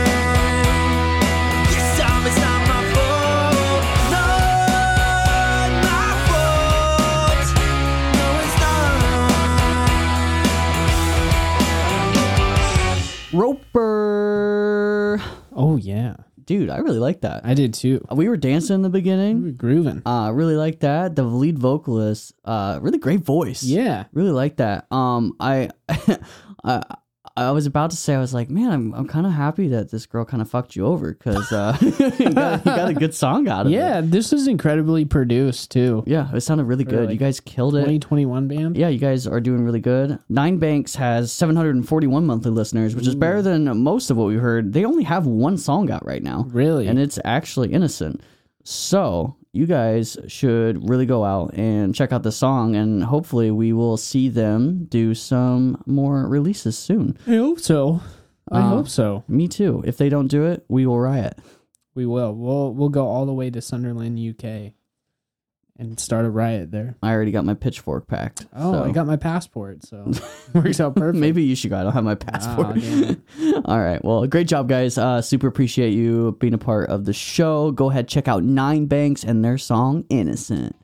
This time it's not my fault. No, my fault. No, it's not. Roper. Oh yeah, Dude, I really like that. I did too. We were dancing in the beginning. We were grooving. Uh, really like that. The lead vocalist, uh, really great voice. Yeah. Really like that. Um, I, I, I was about to say, I was like, man, I'm, I'm kind of happy that this girl kind of fucked you over because uh, you, got, you got a good song out of it. Yeah, this is incredibly produced too. Yeah, it sounded really good. Really. You guys killed it. twenty twenty-one band. Yeah, you guys are doing really good. Nine Banks has seven hundred forty-one monthly listeners, which is better than most of what we heard. They only have one song out right now. Really? And it's actually Innocent. So you guys should really go out and check out the song, and hopefully we will see them do some more releases soon. I hope so. I Uh, hope so. Me too. If they don't do it, we will riot. We will. We'll we'll go all the way to Sunderland, U K, and start a riot there. I already got my pitchfork packed. Oh, so I got my passport, so works out perfect. maybe you should go. I don't have my passport. Ah, damn it. All right. Well, great job, guys. Uh, super appreciate you being a part of the show. Go ahead, check out Nine Banks and their song Innocent.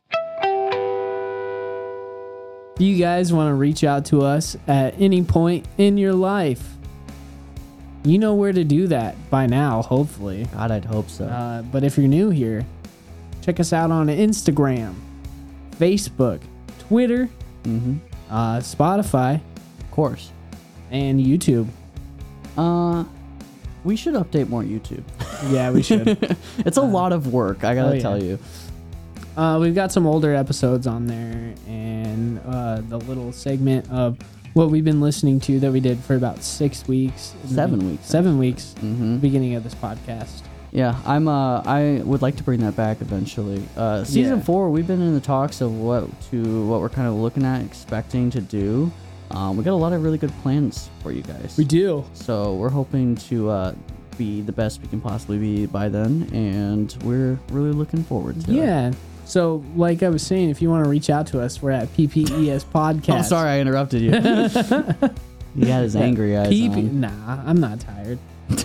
If you guys want to reach out to us at any point in your life, you know where to do that by now, hopefully. God, I'd hope so. Uh, but if you're new here, check us out on Instagram, Facebook, Twitter, mm-hmm. uh, Spotify, Of course. and YouTube. Uh, we should update more YouTube. Yeah, we should. It's a lot of work, I gotta oh, yeah. tell you. Uh, we've got some older episodes on there, and uh, the little segment of what we've been listening to that we did for about six weeks. Seven weeks. Seven weeks. Mm-hmm. Beginning of this podcast. Yeah, I'm. Uh, I would like to bring that back eventually. Uh, season Yeah. four, we've been in the talks of what to what we're kind of looking at, expecting to do. Um, we got a lot of really good plans for you guys. We do. So we're hoping to uh, be the best we can possibly be by then, and we're really looking forward to it. Yeah. So, like I was saying, if you want to reach out to us, we're at P P E S Podcast. I'm sorry I interrupted you. He had his angry eyes P P- on. Nah, I'm not tired.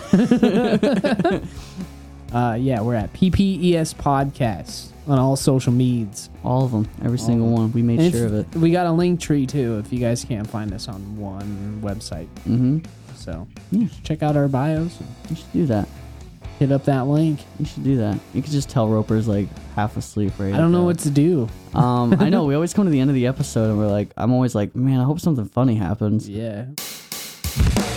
uh, yeah, we're at P P E S Podcast on all social medias. All of them, every single one. We made And sure if- of it. We got a link tree too if you guys can't find us on one website. Mm-hmm. So Yeah. check out our bios. And You should do that. hit up that link. You should do that. You could just tell Roper's like half asleep right I don't know now. what to do. Um, I know. We always come to the end of the episode and we're like, I'm always like, man, I hope something funny happens. Yeah.